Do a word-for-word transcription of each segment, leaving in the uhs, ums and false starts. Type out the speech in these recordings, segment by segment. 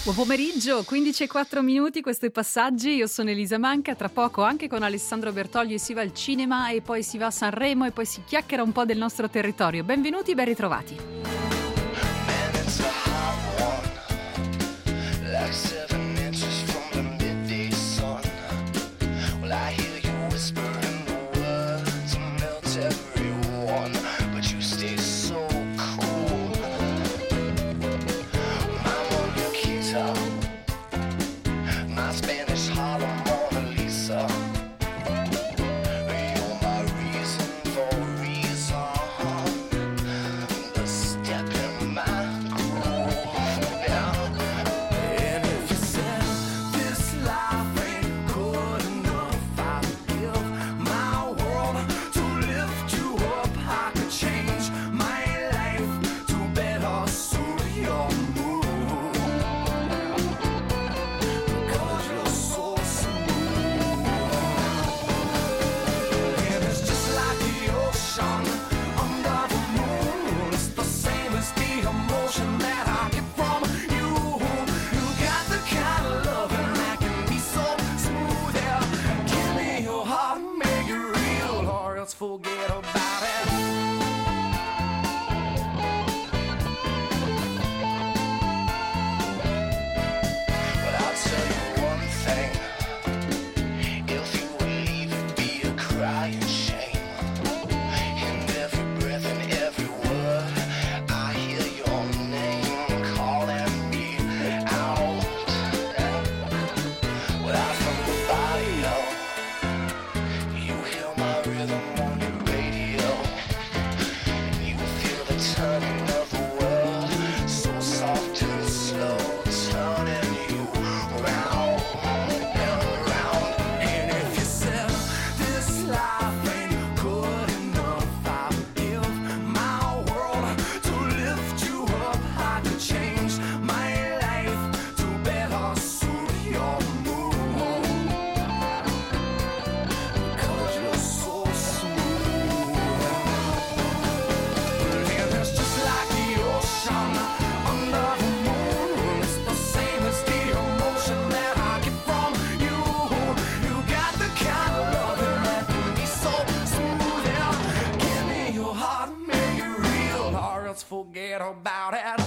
Buon pomeriggio, quindici e quattro minuti, questo è Passaggi, io sono Elisa Manca, tra poco anche con Alessandro Bertoglio si va al cinema e poi si va a Sanremo e poi si chiacchiera un po' del nostro territorio. Benvenuti, ben ritrovati. Forget about it. But I'll tell you one thing. If you would leave it, be a crying shame. In every breath and every word, I hear your name calling me out. Without from the body, you hear my rhythm. Turning of the world, so soft and slow, turning you round and round. And if you said this life ain't good enough, I would give my world to lift you up. I could change my life to better suit your mood, because you're so smooth. Forget about it.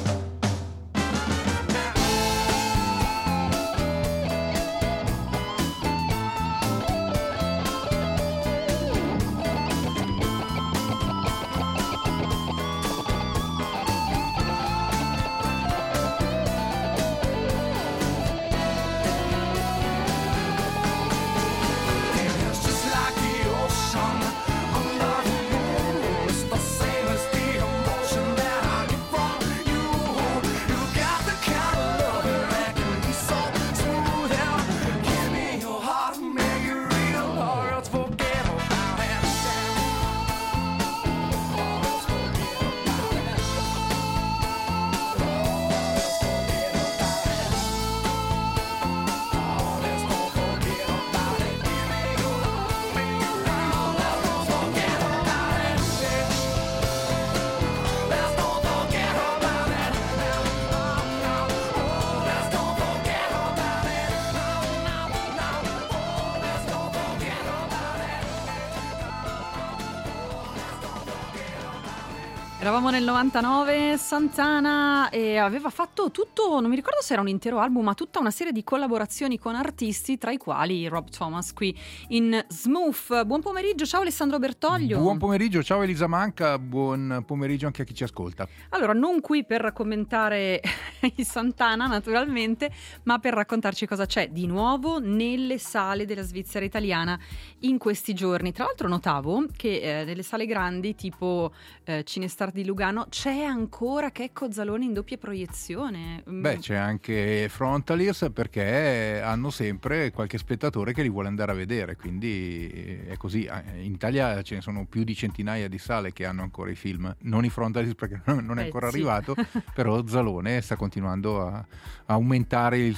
Eravamo nel novantanove, Santana e aveva fatto tutto, non mi ricordo se era un intero album, ma tutta una serie di collaborazioni con artisti, tra i quali Rob Thomas qui in Smooth. Buon pomeriggio, ciao Alessandro Bertoglio. Buon pomeriggio, ciao Elisa Manca, buon pomeriggio anche a chi ci ascolta. Allora, non qui per commentare i Santana naturalmente, ma per raccontarci cosa c'è di nuovo nelle sale della Svizzera italiana in questi giorni. Tra l'altro notavo che eh, nelle sale grandi tipo eh, Cinestar di Lugano c'è ancora Checco Zalone in doppia proiezione. Beh, c'è anche Frontaliers, perché hanno sempre qualche spettatore che li vuole andare a vedere, quindi è così. In Italia ce ne sono più di centinaia di sale che hanno ancora i film, non i Frontaliers perché non è ancora eh, sì. arrivato, però Zalone sta continuando a, a aumentare il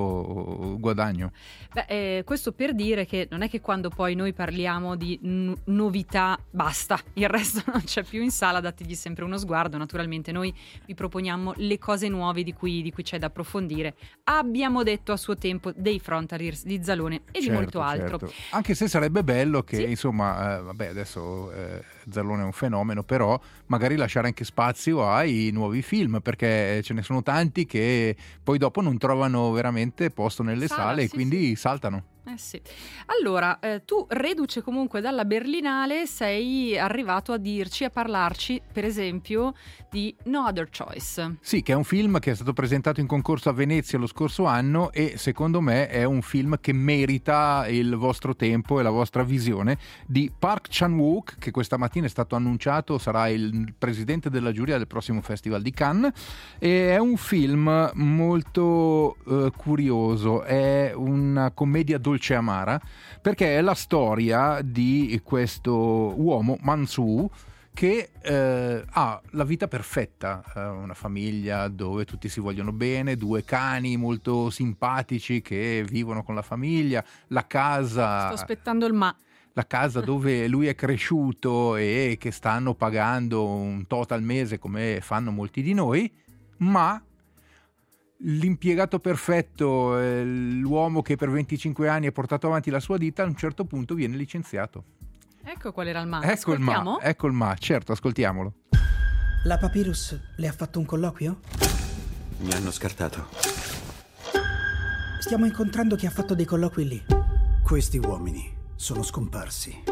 suo guadagno. Beh, eh, questo per dire che non è che quando poi noi parliamo di n- novità basta, il resto non c'è più in sala, dati gli sempre uno sguardo. Naturalmente noi vi proponiamo le cose nuove di cui, di cui c'è da approfondire. Abbiamo detto a suo tempo dei Frontaliers di Zalone e certo, di molto altro. Certo. Anche se sarebbe bello che, sì. insomma, eh, vabbè, adesso eh, Zalone è un fenomeno, però magari lasciare anche spazio ai nuovi film, perché ce ne sono tanti che poi dopo non trovano veramente posto nelle Sala, sale sì, e quindi sì. saltano. Eh sì. Allora, eh, tu reduce comunque dalla Berlinale sei arrivato a dirci, a parlarci per esempio di No Other Choice. Sì, che è un film che è stato presentato in concorso a Venezia lo scorso anno e secondo me è un film che merita il vostro tempo e la vostra visione, di Park Chan-wook, che questa mattina è stato annunciato sarà il presidente della giuria del prossimo Festival di Cannes, e è un film molto eh, curioso, è una commedia dolce amara, perché è la storia di questo uomo, Mansu, che eh, ha la vita perfetta, eh, una famiglia dove tutti si vogliono bene, due cani molto simpatici che vivono con la famiglia, la casa... Sto aspettando il ma. La casa dove lui è cresciuto e che stanno pagando un tot al mese come fanno molti di noi, ma l'impiegato perfetto, eh, l'uomo che per venticinque anni ha portato avanti la sua ditta, a un certo punto viene licenziato. Ecco qual era il ma. Ecco il ma, Ascoltiamo? ecco il ma, certo, ascoltiamolo. La Papyrus le ha fatto un colloquio? Mi hanno scartato. Stiamo incontrando chi ha fatto dei colloqui lì. Questi uomini sono scomparsi.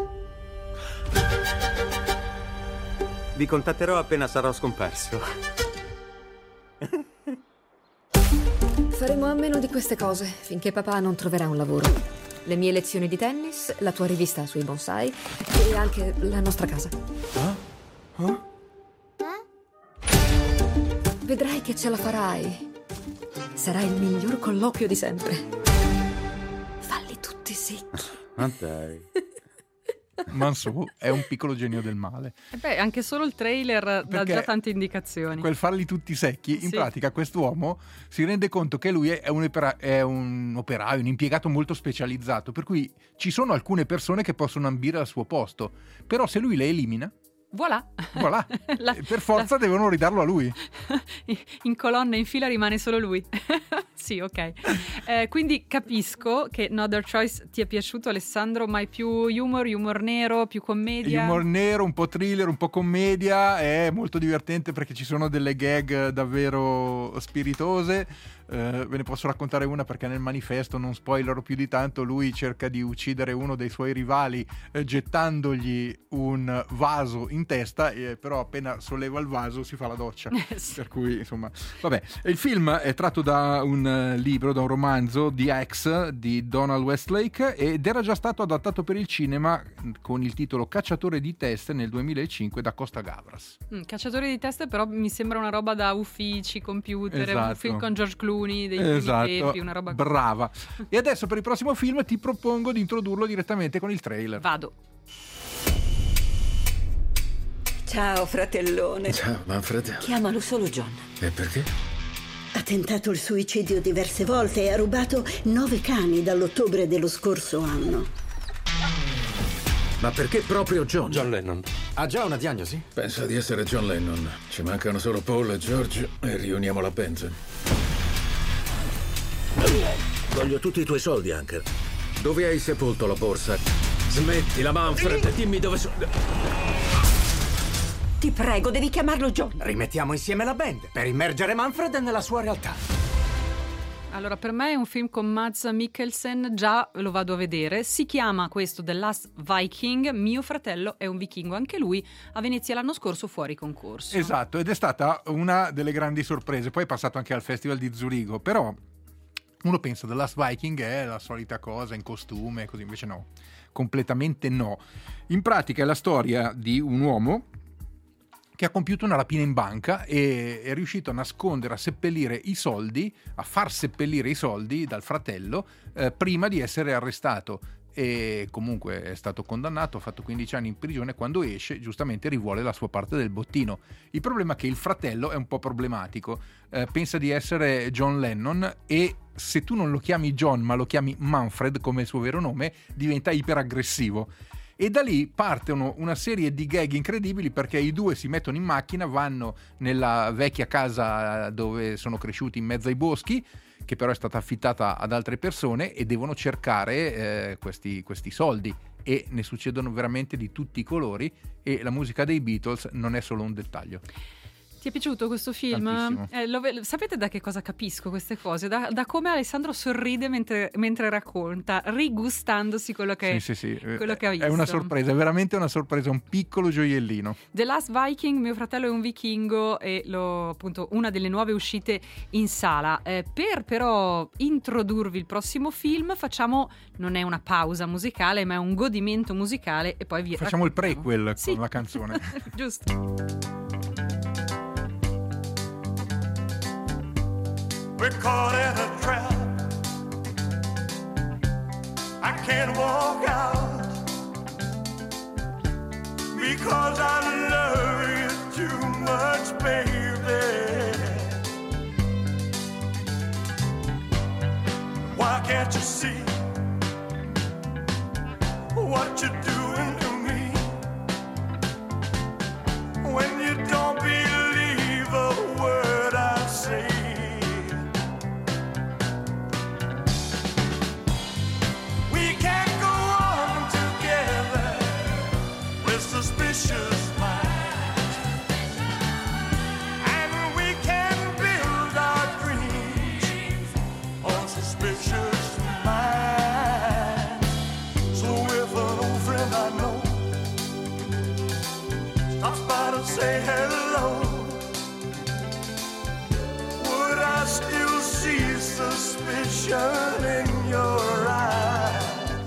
Vi contatterò appena sarò scomparso. Faremo a meno di queste cose finché papà non troverà un lavoro. Le mie lezioni di tennis, la tua rivista sui bonsai e anche la nostra casa. Ah? Ah? Vedrai che ce la farai. Sarà il miglior colloquio di sempre. Falli tutti secchi. Ah, dai. Mansu è un piccolo genio del male. Eh beh, anche solo il trailer dà Perché già tante indicazioni. Quel farli tutti secchi, in Sì. pratica quest'uomo si rende conto che lui è un, opera- è un operaio, un impiegato molto specializzato, per cui ci sono alcune persone che possono ambire al suo posto, però se lui le elimina, Voilà. voilà, La- per forza la- devono ridarlo a lui. In colonna in fila rimane solo lui. Sì, ok. Eh, quindi capisco che No Other Choice ti è piaciuto, Alessandro, ma è più humor, humor nero, più commedia. Humor nero, un po' thriller, un po' commedia, è molto divertente perché ci sono delle gag davvero spiritose. Uh, ve ne posso raccontare una perché nel manifesto, non spoilerò più di tanto, lui cerca di uccidere uno dei suoi rivali eh, gettandogli un vaso in testa, eh, però appena solleva il vaso si fa la doccia. Sì. Per cui insomma, vabbè. Il film è tratto da un uh, libro, da un romanzo, The X di Donald Westlake, ed era già stato adattato per il cinema con il titolo Cacciatore di teste nel duemilacinque da Costa Gavras. Mm, Cacciatore di teste però mi sembra una roba da uffici, computer, un Esatto. film con George Clooney, dei primi Esatto, tempi, una roba. brava. E adesso per il prossimo film ti propongo di introdurlo direttamente con il trailer. Vado. Ciao, fratellone. Ciao, Manfred. Chiamalo solo John. E perché? Ha tentato il suicidio diverse volte e ha rubato nove cani dall'ottobre dello scorso anno. Ma perché proprio John? John Lennon. Ha già una diagnosi? Pensa di essere John Lennon. Ci mancano solo Paul e George e riuniamo la band. Voglio tutti i tuoi soldi, Anker. Dove hai sepolto la borsa? Smettila, Manfred. Dimmi dove sono. Ti prego, devi chiamarlo John. Rimettiamo insieme la band per immergere Manfred nella sua realtà. Allora, per me è un film con Mads Mikkelsen, già lo vado a vedere. Si chiama questo The Last Viking. Mio fratello è un vichingo, anche lui a Venezia l'anno scorso fuori concorso. Esatto, ed è stata una delle grandi sorprese. Poi è passato anche al Festival di Zurigo, però uno pensa The Last Viking è la solita cosa in costume, così, invece no, completamente no. In pratica è la storia di un uomo che ha compiuto una rapina in banca e è riuscito a nascondere, a seppellire i soldi, a far seppellire i soldi dal fratello eh, prima di essere arrestato. E comunque è stato condannato, ha fatto quindici anni in prigione. Quando esce giustamente rivuole la sua parte del bottino. Il problema è che il fratello è un po' problematico, eh, pensa di essere John Lennon e se tu non lo chiami John ma lo chiami Manfred come il suo vero nome diventa iperaggressivo. E da lì partono una serie di gag incredibili, perché i due si mettono in macchina, vanno nella vecchia casa dove sono cresciuti in mezzo ai boschi, che però è stata affittata ad altre persone, e devono cercare eh, questi, questi soldi, e ne succedono veramente di tutti i colori, e la musica dei Beatles non è solo un dettaglio. Ti è piaciuto questo film? Eh, lo, sapete da che cosa capisco queste cose? Da, da come Alessandro sorride mentre, mentre racconta, rigustandosi quello che, sì, sì, sì. quello che ha visto. È una sorpresa, è veramente una sorpresa, un piccolo gioiellino. The Last Viking, mio fratello è un vichingo, e lo, appunto una delle nuove uscite in sala. Eh, per però introdurvi il prossimo film facciamo, non è una pausa musicale, ma è un godimento musicale, e poi vi facciamo raccontiamo. Il prequel sì. con la canzone. Giusto. We're caught in a trap. I can't walk out because I love you too much, baby. Why can't you see what you're doing to me when you don't believe a word I say? Suspicious minds, and we can build our dreams on suspicious minds. So if an old friend I know stops by to say hello, would I still see suspicion in your eyes?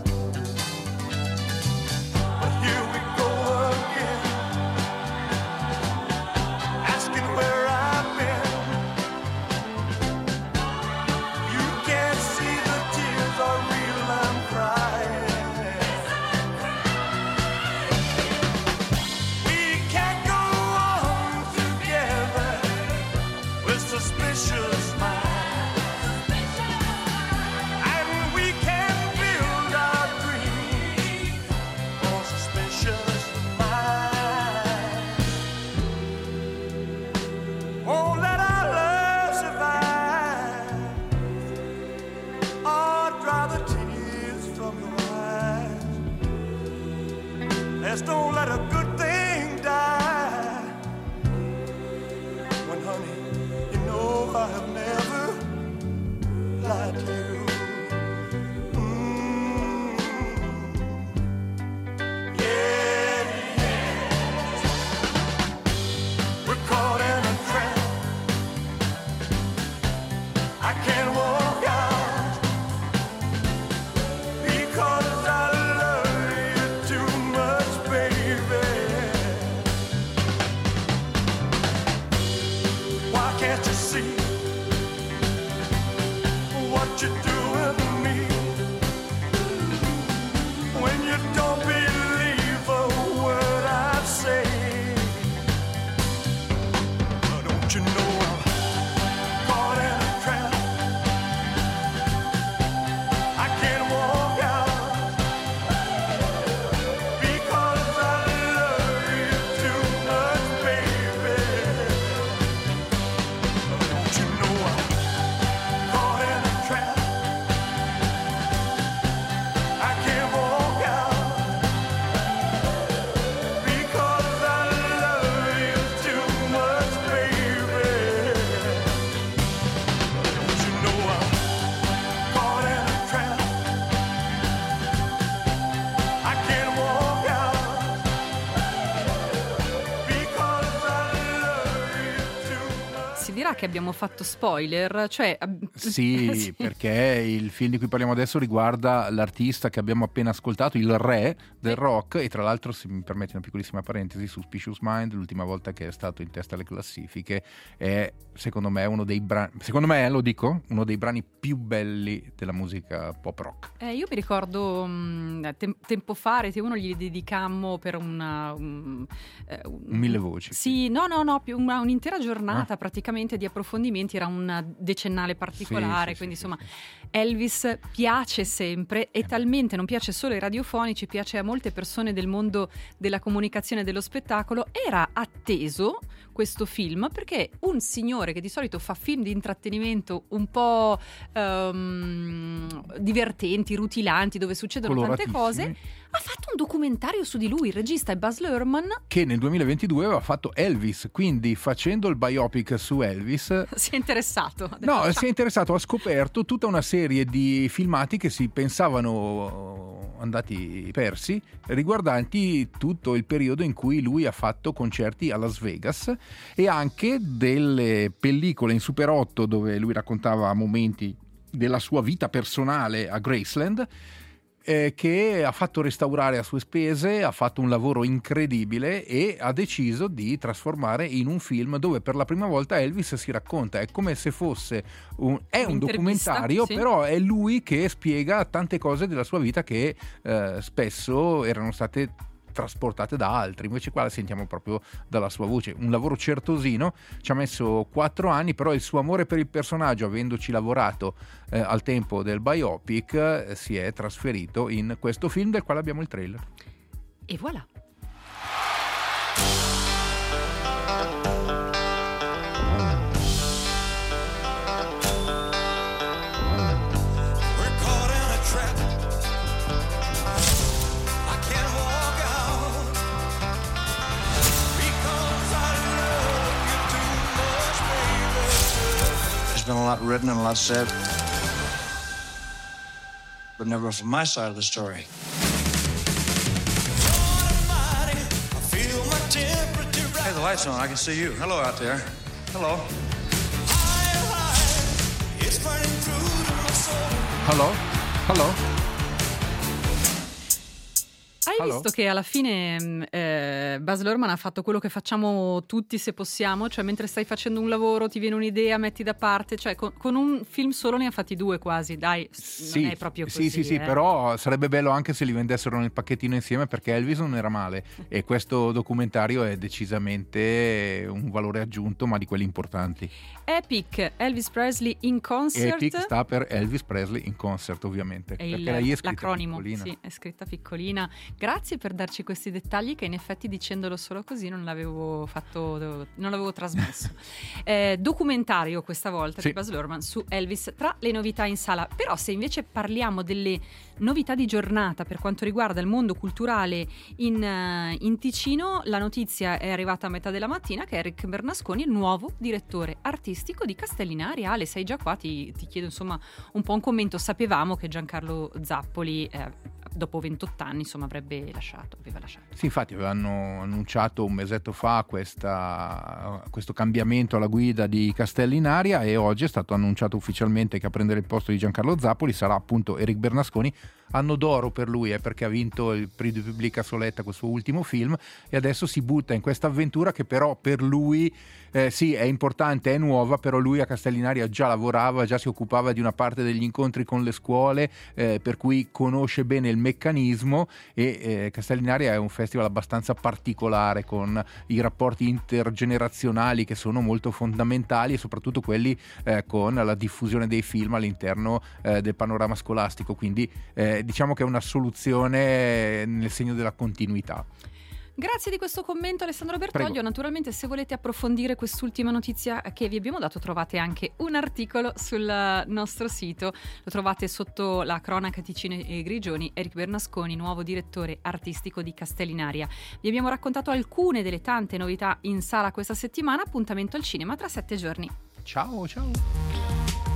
Don't let a good thing die. When, honey, you know I have never lied to you. Mm. Yeah, yeah. We're caught in a trap. I can't walk out because I what you're doing to me when you don't believe a word I say. Don't you know I'm caught in a trap? I can't walk out because I love you too much, baby. Don't you know I'm che abbiamo fatto spoiler, cioè sì, sì, perché il film di cui parliamo adesso riguarda l'artista che abbiamo appena ascoltato, il re del rock, e tra l'altro, se mi permetti una piccolissima parentesi, Suspicious Mind, l'ultima volta che è stato in testa alle classifiche, è secondo me uno dei brani, secondo me lo dico, uno dei brani più belli della musica pop rock. Eh, io mi ricordo mh, tem- tempo fa Rete uno gli dedicammo per una, un, eh, un, un mille voci. Sì, no, no, no, più una, un'intera giornata ah. praticamente veramente di approfondimenti, era un decennale particolare, Sì, sì, quindi sì, insomma sì, sì. Elvis piace sempre e talmente non piace solo ai radiofonici, piace a molte persone del mondo della comunicazione e dello spettacolo. Era atteso questo film perché un signore che di solito fa film di intrattenimento un po' um, divertenti, rutilanti, dove succedono tante cose, ha fatto un documentario su di lui. Il regista è Baz Luhrmann, che nel duemilaventidue aveva fatto Elvis, quindi facendo il biopic su Elvis si è interessato. no, si è interessato, ha scoperto tutta una serie di filmati che si pensavano andati persi, riguardanti tutto il periodo in cui lui ha fatto concerti a Las Vegas, e anche delle pellicole in Super otto dove lui raccontava momenti della sua vita personale a Graceland, eh, che ha fatto restaurare a sue spese, ha fatto un lavoro incredibile e ha deciso di trasformare in un film dove per la prima volta Elvis si racconta. È come se fosse un, è un documentario, sì. Però è lui che spiega tante cose della sua vita che eh, spesso erano state trasportate da altri, invece qua la sentiamo proprio dalla sua voce. Un lavoro certosino, ci ha messo quattro anni, però il suo amore per il personaggio, avendoci lavorato eh, al tempo del biopic, eh, si è trasferito in questo film del quale abbiamo il trailer. E voilà. There's been a lot written and a lot said, but never from my side of the story. Hey, the light's on. I can see you. Hello out there. Hello. Hello? Hello? Hai Hello? visto che alla fine eh, Baz Luhrmann ha fatto quello che facciamo tutti se possiamo, cioè mentre stai facendo un lavoro ti viene un'idea, metti da parte, cioè con, con un film solo ne ha fatti due quasi, dai, Sì, non è proprio così. sì, sì, sì, eh. però sarebbe bello anche se li vendessero nel pacchettino insieme, perché Elvis non era male e questo documentario è decisamente un valore aggiunto, ma di quelli importanti. Epic, Elvis Presley in concert. Epic sta per Elvis Presley in concert, ovviamente, È perché il- la I è scritta l'acronimo, piccolina. sì, è scritta piccolina. Grazie per darci questi dettagli che in effetti dicendolo solo così non l'avevo fatto, non l'avevo trasmesso. Eh, documentario questa volta Sì. di Baz Luhrmann su Elvis tra le novità in sala. Però se invece parliamo delle novità di giornata per quanto riguarda il mondo culturale in, eh, in Ticino, la notizia è arrivata a metà della mattina che Eric Bernasconi è il nuovo direttore artistico di Castellinaria. Ale, sei già qua, ti, ti chiedo insomma un po' un commento. Sapevamo che Giancarlo Zappoli eh, dopo ventotto anni insomma avrebbe lasciato, aveva lasciato. Sì, infatti avevano annunciato un mesetto fa questa, questo cambiamento alla guida di Castellinaria, e oggi è stato annunciato ufficialmente che a prendere il posto di Giancarlo Zappoli sarà appunto Eric Bernasconi. Anno d'oro per lui, eh, perché ha vinto il Prix de Public a Soletta, questo ultimo film, e adesso si butta in questa avventura che però per lui eh, sì, è importante, è nuova, però lui a Castellinaria già lavorava, già si occupava di una parte degli incontri con le scuole, eh, per cui conosce bene il meccanismo, e eh, Castellinaria è un festival abbastanza particolare, con i rapporti intergenerazionali che sono molto fondamentali, e soprattutto quelli eh, con la diffusione dei film all'interno eh, del panorama scolastico, quindi eh, diciamo che è una soluzione nel segno della continuità. Grazie di questo commento Alessandro Bertoglio. Prego. Naturalmente se volete approfondire quest'ultima notizia che vi abbiamo dato trovate anche un articolo sul nostro sito, lo trovate sotto la cronaca Ticino e Grigioni. Eric Bernasconi, nuovo direttore artistico di Castellinaria. Vi abbiamo raccontato alcune delle tante novità in sala questa settimana. Appuntamento al cinema tra sette giorni. Ciao, ciao.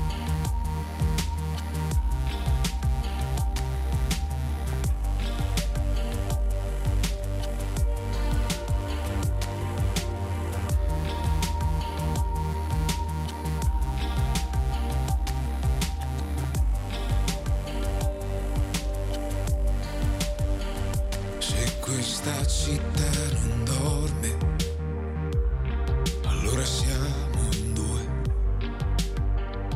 Se questa città non dorme, allora siamo in due.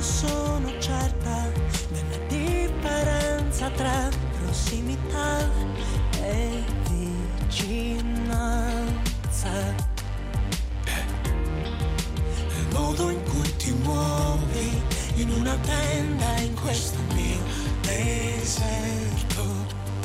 adesso sono certa della differenza tra prossimità e vicinanza. Il modo in cui ti muovi in una tenda in questo mio deserto.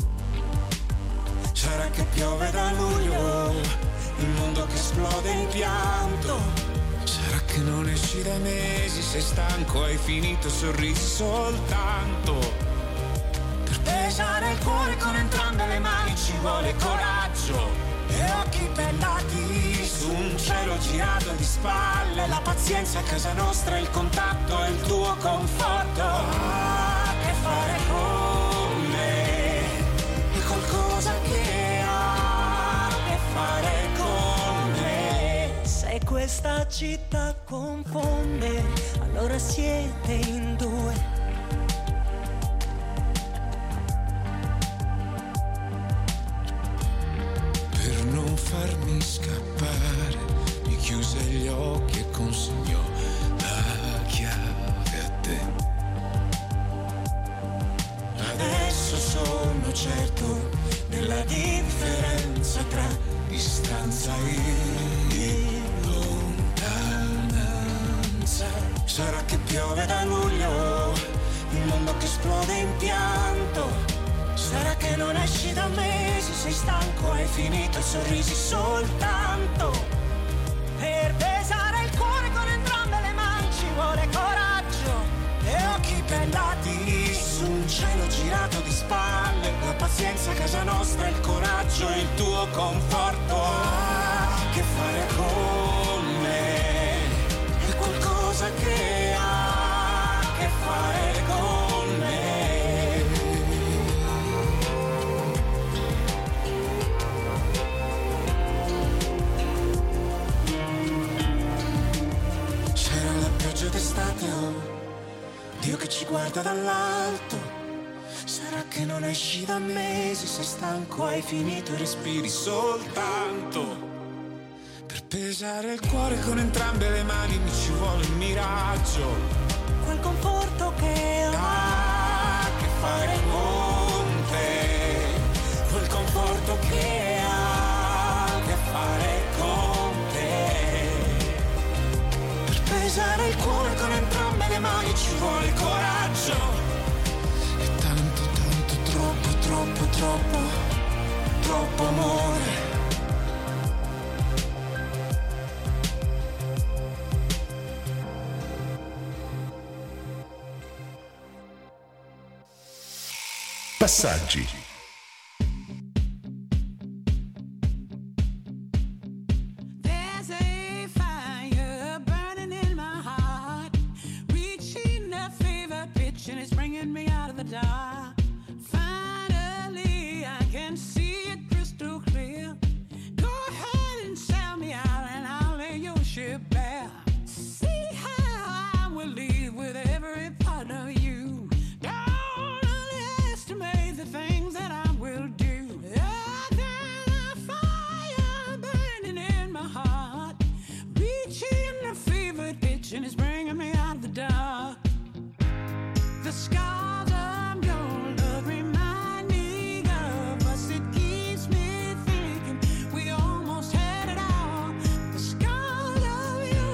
Sarà che piove da luglio, il mondo che esplode in pianto. Sarà che non esci da mesi, sei stanco, hai finito, sorrisi soltanto. Per pesare il cuore con entrambe le mani ci vuole coraggio e occhi bellati su un cielo girato di spalle. La pazienza a casa nostra, il contatto e il tuo conforto. Ah, che fare con me è qualcosa che ha che fare con me. Se questa città confonde, allora siete in due. Farmi scappare, mi chiuse gli occhi e consegnò la chiave a te. Adesso sono certo della differenza tra distanza e lontananza. Sarà che piove da luglio, il mondo che esplode in pianto. Sarà che non esci da mesi, sei stanco, hai finito, i sorrisi soltanto. Per pesare il cuore con entrambe le mani ci vuole coraggio e occhi bellati su un cielo girato di spalle. La pazienza a casa nostra, il coraggio e il tuo conforto. Ah, che fare con me è qualcosa che ha che fare con me. D'estate, oh, Dio che ci guarda dall'alto. Sarà che non esci da mesi, sei stanco, hai finito e respiri soltanto. Per pesare il cuore con entrambe le mani mi ci vuole un miraggio. Quel conforto che ha che fare con te. Quel conforto che ha che fare con te. Pesare il cuore con entrambe le mani ci vuole coraggio e tanto, tanto, troppo, troppo, troppo, troppo amore. Passaggi. And it's bringing me out of the dark. Finally, I can see it crystal clear. Go ahead and sell me out, and I'll lay your ship bare. See how I will leave with every part of you. Don't underestimate the things that I will do. I've got a fire burning in my heart, reaching a fever pitch, and it's bringing me out of the dark. The scars of your love remind me of us. It keeps me thinking we almost had it all. The scars of your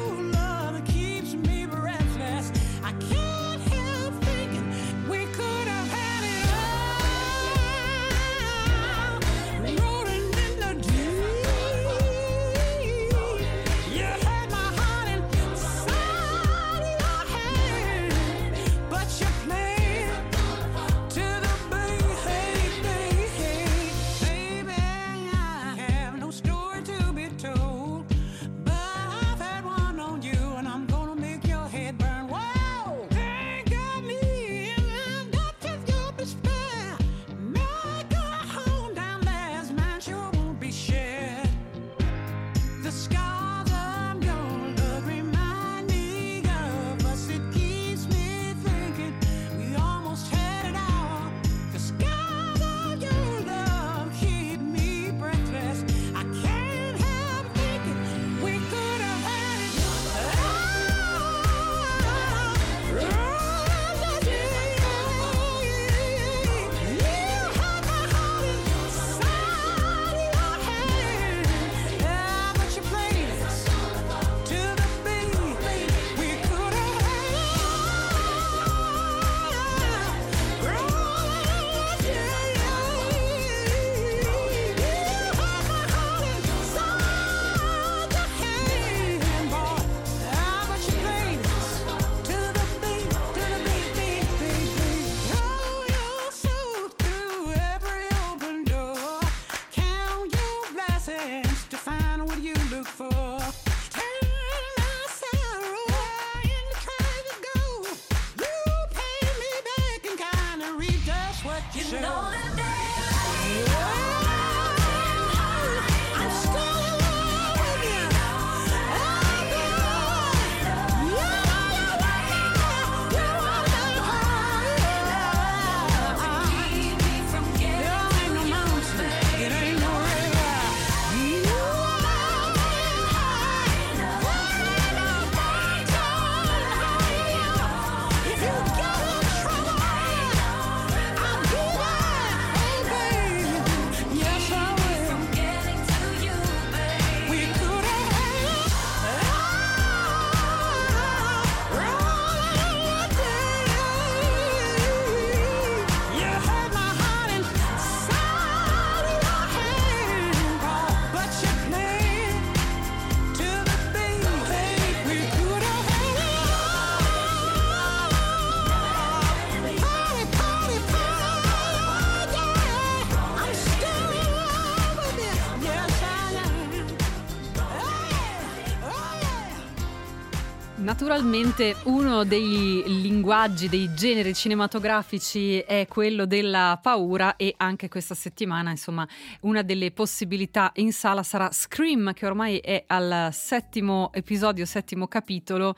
Naturalmente uno dei linguaggi, dei generi cinematografici è quello della paura, e anche questa settimana, insomma, una delle possibilità in sala sarà Scream, che ormai è al settimo episodio, settimo capitolo.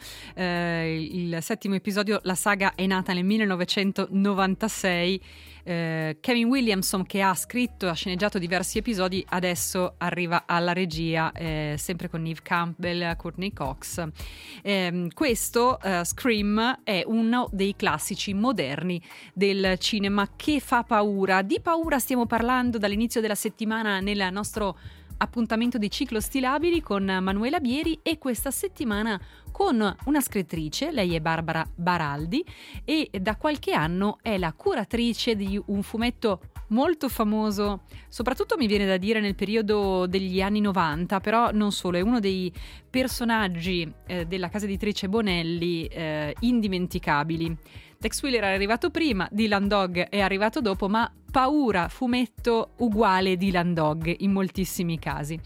Eh, il settimo episodio, la saga è nata nel millenovecentonovantasei. Eh, Kevin Williamson, che ha scritto e ha sceneggiato diversi episodi, adesso arriva alla regia, eh, sempre con Neve Campbell, Courtney Cox. Eh, questo uh, Scream è uno dei classici moderni del cinema che fa paura. Di paura stiamo parlando dall'inizio della settimana nel nostro appuntamento di Ciclo Stilabili con Manuela Bieri, e questa settimana con una scrittrice. Lei è Barbara Baraldi e da qualche anno è la curatrice di un fumetto molto famoso, soprattutto mi viene da dire nel periodo degli anni novanta, però non solo, è uno dei personaggi eh, della casa editrice Bonelli eh, indimenticabili. Tex Willer è arrivato prima, Dylan Dog è arrivato dopo, ma Paura, fumetto uguale Dylan Dog in moltissimi casi.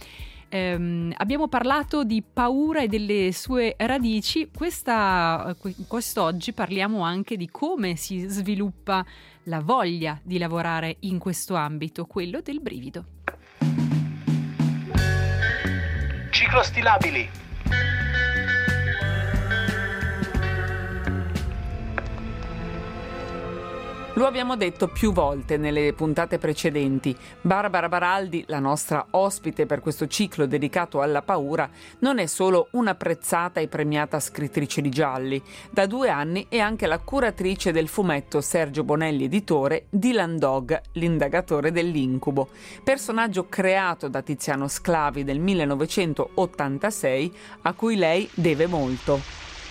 Um, abbiamo parlato di paura e delle sue radici. Questa, quest'oggi parliamo anche di come si sviluppa la voglia di lavorare in questo ambito, quello del brivido. Ciclo Stilabili. Lo abbiamo detto più volte nelle puntate precedenti, Barbara Baraldi, la nostra ospite per questo ciclo dedicato alla paura, non è solo un'apprezzata e premiata scrittrice di gialli. Da due anni è anche la curatrice del fumetto Sergio Bonelli editore Dylan Dog, l'indagatore dell'incubo, personaggio creato da Tiziano Sclavi nel millenovecentottantasei, a cui lei deve molto.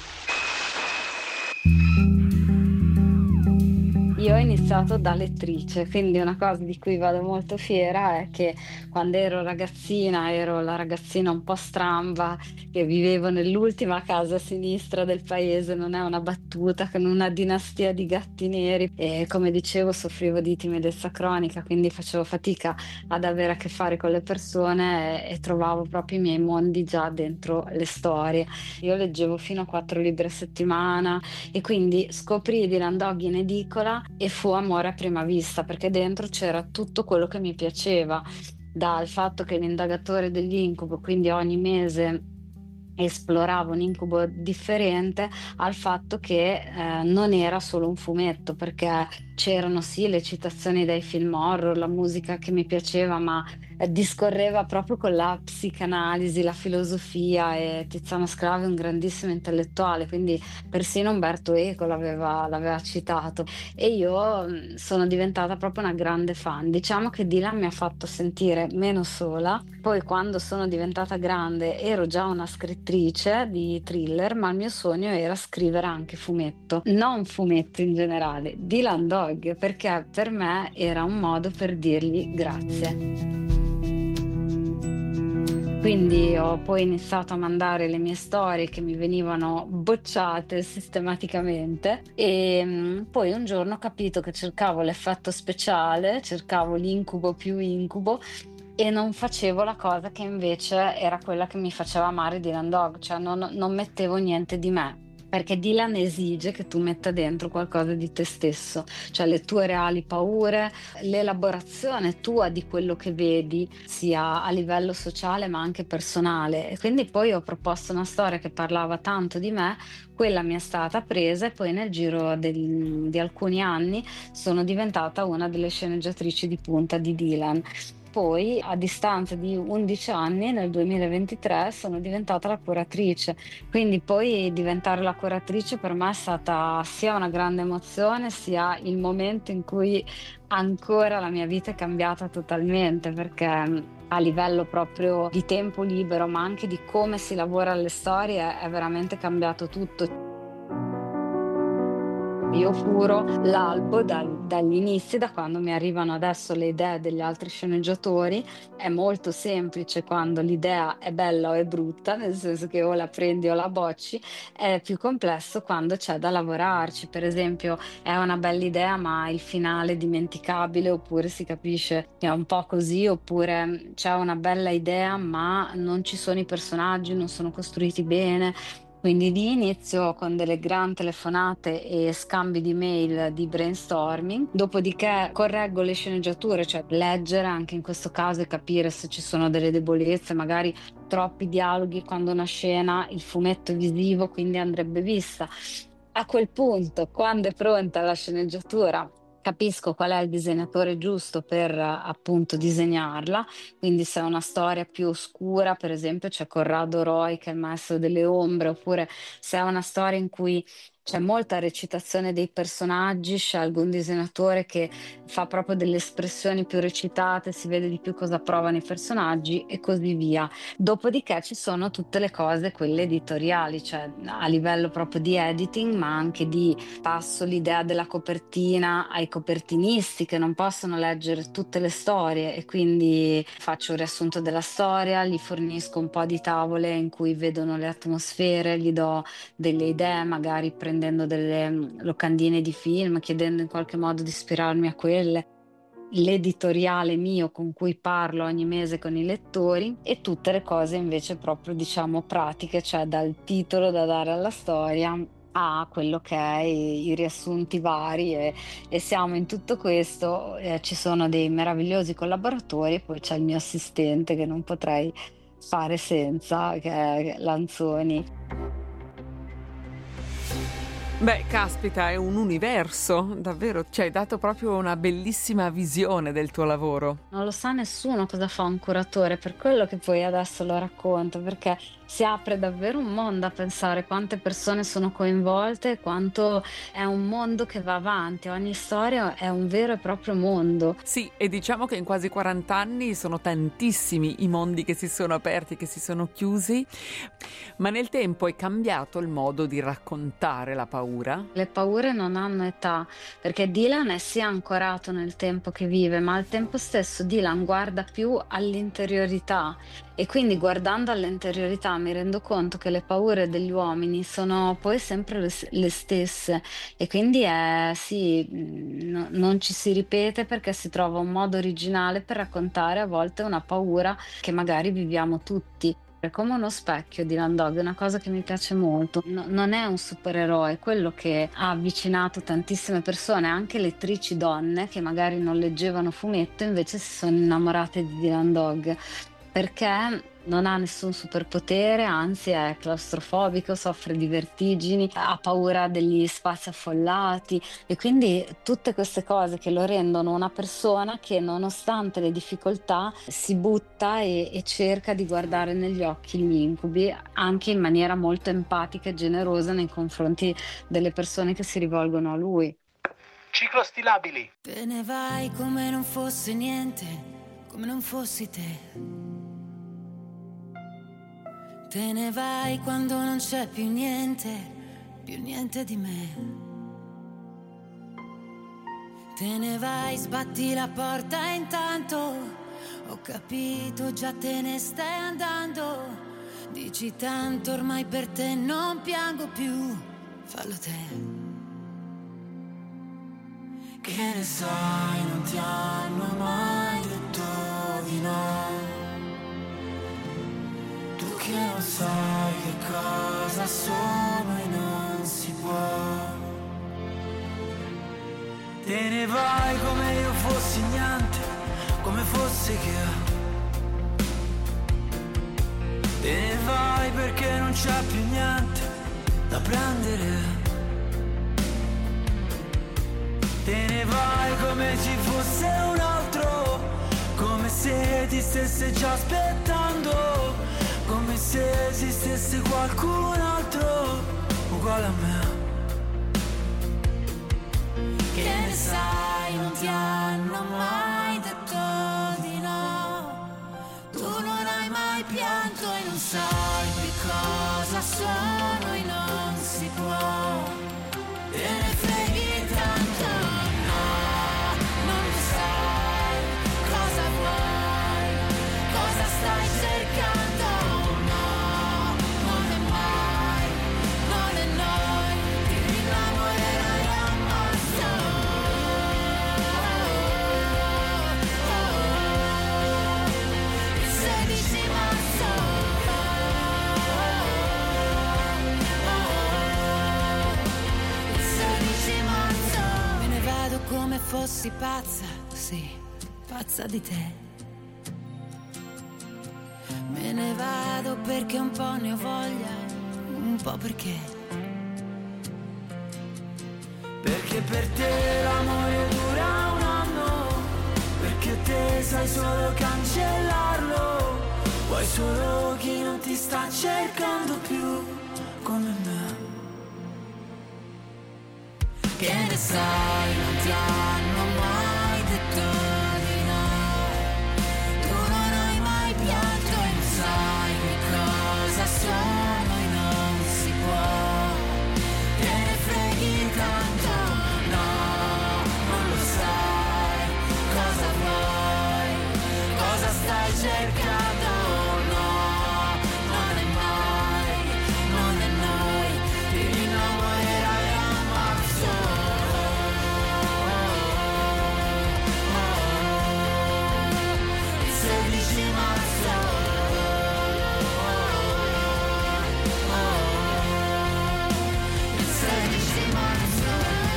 Io ho iniziato da lettrice, quindi una cosa di cui vado molto fiera è che quando ero ragazzina ero la ragazzina un po' stramba che vivevo nell'ultima casa a sinistra del paese, non è una battuta, con una dinastia di gatti neri, e come dicevo soffrivo di timidezza cronica, quindi facevo fatica ad avere a che fare con le persone e, e trovavo proprio i miei mondi già dentro le storie. Io leggevo fino a quattro libri a settimana e quindi scoprì Dylan Dog in edicola e fu amore a prima vista, perché dentro c'era tutto quello che mi piaceva, dal fatto che l'indagatore dell'incubo, quindi ogni mese esploravo un incubo differente, al fatto che eh, non era solo un fumetto, perché c'erano sì le citazioni dai film horror, la musica che mi piaceva, ma eh, discorreva proprio con la psicanalisi, la filosofia, e Tiziano Sclavi è un grandissimo intellettuale, quindi persino Umberto Eco l'aveva, l'aveva citato, e io mh, sono diventata proprio una grande fan. Diciamo che Dylan mi ha fatto sentire meno sola. Poi quando sono diventata grande ero già una scrittrice di thriller, ma il mio sogno era scrivere anche fumetto, non fumetto in generale, Dylan Dog, perché per me era un modo per dirgli grazie. Quindi ho poi iniziato a mandare le mie storie che mi venivano bocciate sistematicamente, e mh, poi un giorno ho capito che cercavo l'effetto speciale, cercavo l'incubo più incubo, e non facevo la cosa che invece era quella che mi faceva amare Dylan Dog, cioè non, non mettevo niente di me. perché Dylan esige che tu metta dentro qualcosa di te stesso, cioè le tue reali paure, l'elaborazione tua di quello che vedi, sia a livello sociale ma anche personale. E quindi poi ho proposto una storia che parlava tanto di me, quella mi è stata presa e poi nel giro del- di alcuni anni sono diventata una delle sceneggiatrici di punta di Dylan. Poi, a distanza di undici anni, nel duemilaventitré, sono diventata la curatrice. Quindi poi diventare la curatrice per me è stata sia una grande emozione, sia il momento in cui ancora la mia vita è cambiata totalmente, perché mh, a livello proprio di tempo libero, ma anche di come si lavora alle storie, è veramente cambiato tutto. Io curo l'albo dal- dagli inizi, da quando mi arrivano adesso le idee degli altri sceneggiatori. È molto semplice quando l'idea è bella o è brutta, nel senso che o la prendi o la bocci. È più complesso quando c'è da lavorarci. Per esempio, è una bella idea, ma il finale è dimenticabile, oppure si capisce che è un po' così, oppure c'è una bella idea, ma non ci sono i personaggi, non sono costruiti bene. Quindi lì inizio con delle gran telefonate e scambi di mail di brainstorming, dopodiché correggo le sceneggiature, cioè leggere anche in questo caso e capire se ci sono delle debolezze, magari troppi dialoghi quando una scena, il fumetto visivo, quindi andrebbe vista. A quel punto, quando è pronta la sceneggiatura, capisco qual è il disegnatore giusto per eh, appunto disegnarla. Quindi se è una storia più oscura, per esempio, c'è Corrado Roy che è il maestro delle ombre, oppure se è una storia in cui c'è molta recitazione dei personaggi, scelgo un disegnatore che fa proprio delle espressioni più recitate, si vede di più cosa provano i personaggi e così via. Dopodiché ci sono tutte le cose, quelle editoriali, cioè a livello proprio di editing, ma anche di passo l'idea della copertina ai copertinisti che non possono leggere tutte le storie, e quindi faccio un riassunto della storia, gli fornisco un po' di tavole in cui vedono le atmosfere, gli do delle idee, magari prendendo delle mm, locandine di film, chiedendo in qualche modo di ispirarmi a quelle, l'editoriale mio con cui parlo ogni mese con i lettori, e tutte le cose invece proprio diciamo pratiche, cioè dal titolo da dare alla storia a quello che è i, i riassunti vari, e, e siamo in tutto questo. Eh, ci sono dei meravigliosi collaboratori e poi c'è il mio assistente che non potrei fare senza, che è Lanzoni. Beh, caspita, è un universo, davvero, ci hai dato proprio una bellissima visione del tuo lavoro. Non lo sa nessuno cosa fa un curatore, per quello che poi adesso lo racconto, perché si apre davvero un mondo a pensare quante persone sono coinvolte e quanto è un mondo che va avanti. Ogni storia è un vero e proprio mondo. Sì, e diciamo che in quasi quaranta anni sono tantissimi i mondi che si sono aperti, che si sono chiusi, ma nel tempo è cambiato il modo di raccontare la paura. Le paure non hanno età, perché Dylan è sia ancorato nel tempo che vive, ma al tempo stesso Dylan guarda più all'interiorità, e quindi guardando all'interiorità mi rendo conto che le paure degli uomini sono poi sempre le, le stesse, e quindi è sì, mh, no- non ci si ripete perché si trova un modo originale per raccontare a volte una paura che magari viviamo tutti. È come uno specchio di Dylan Dog, è una cosa che mi piace molto. No- non è un supereroe, è quello che ha avvicinato tantissime persone, anche lettrici donne che magari non leggevano fumetto, invece si sono innamorate di Dylan Dog, perché non ha nessun superpotere, anzi è claustrofobico, soffre di vertigini, ha paura degli spazi affollati, e quindi tutte queste cose che lo rendono una persona che nonostante le difficoltà si butta e, e cerca di guardare negli occhi gli incubi, anche in maniera molto empatica e generosa nei confronti delle persone che si rivolgono a lui. Ciclo stilabili. Te ne vai come non fosse niente, come non fossi te. Te ne vai quando non c'è più niente, più niente di me. Te ne vai, sbatti la porta e intanto ho capito, già te ne stai andando. Dici tanto, ormai per te non piango più, fallo te. Che ne sai, non ti hanno mai detto di no. Tu che non sai che cosa sono e non Te ne vai come io fossi niente, come fosse che te ne vai perché non c'è più niente da prendere. Te ne vai come ci fosse un altro, come se ti stesse già aspettando, come se esistesse qualcun altro uguale a me. Che ne sai, non ti hanno mai detto di no. Tu non hai mai pianto e non sai che cosa sono e non si può. Te ne freghi tanto, no, non lo sai cosa vuoi, cosa stai cercando, no, non è mai, non è noi, ti innamorerai a marzo. Il sedici marzo. Il sedici marzo. Me ne vado come fossi pazza, sì, pazza di te. Me ne vado perché un po' ne ho voglia, un po' perché. Perché per te l'amore dura un anno, perché te sai solo cancellarlo, vuoi solo chi non ti sta cercando più come me. Che ne sai, non ti hanno mai detto di no. Tu non hai mai pianto e non sai che cosa sono e non si può. Te ne freghi tanto, no, non lo sai cosa vuoi, cosa stai cercando, no, non è mai, non è noi, ti innamorerai a marzo. Il sedici marzo. Il sedici marzo.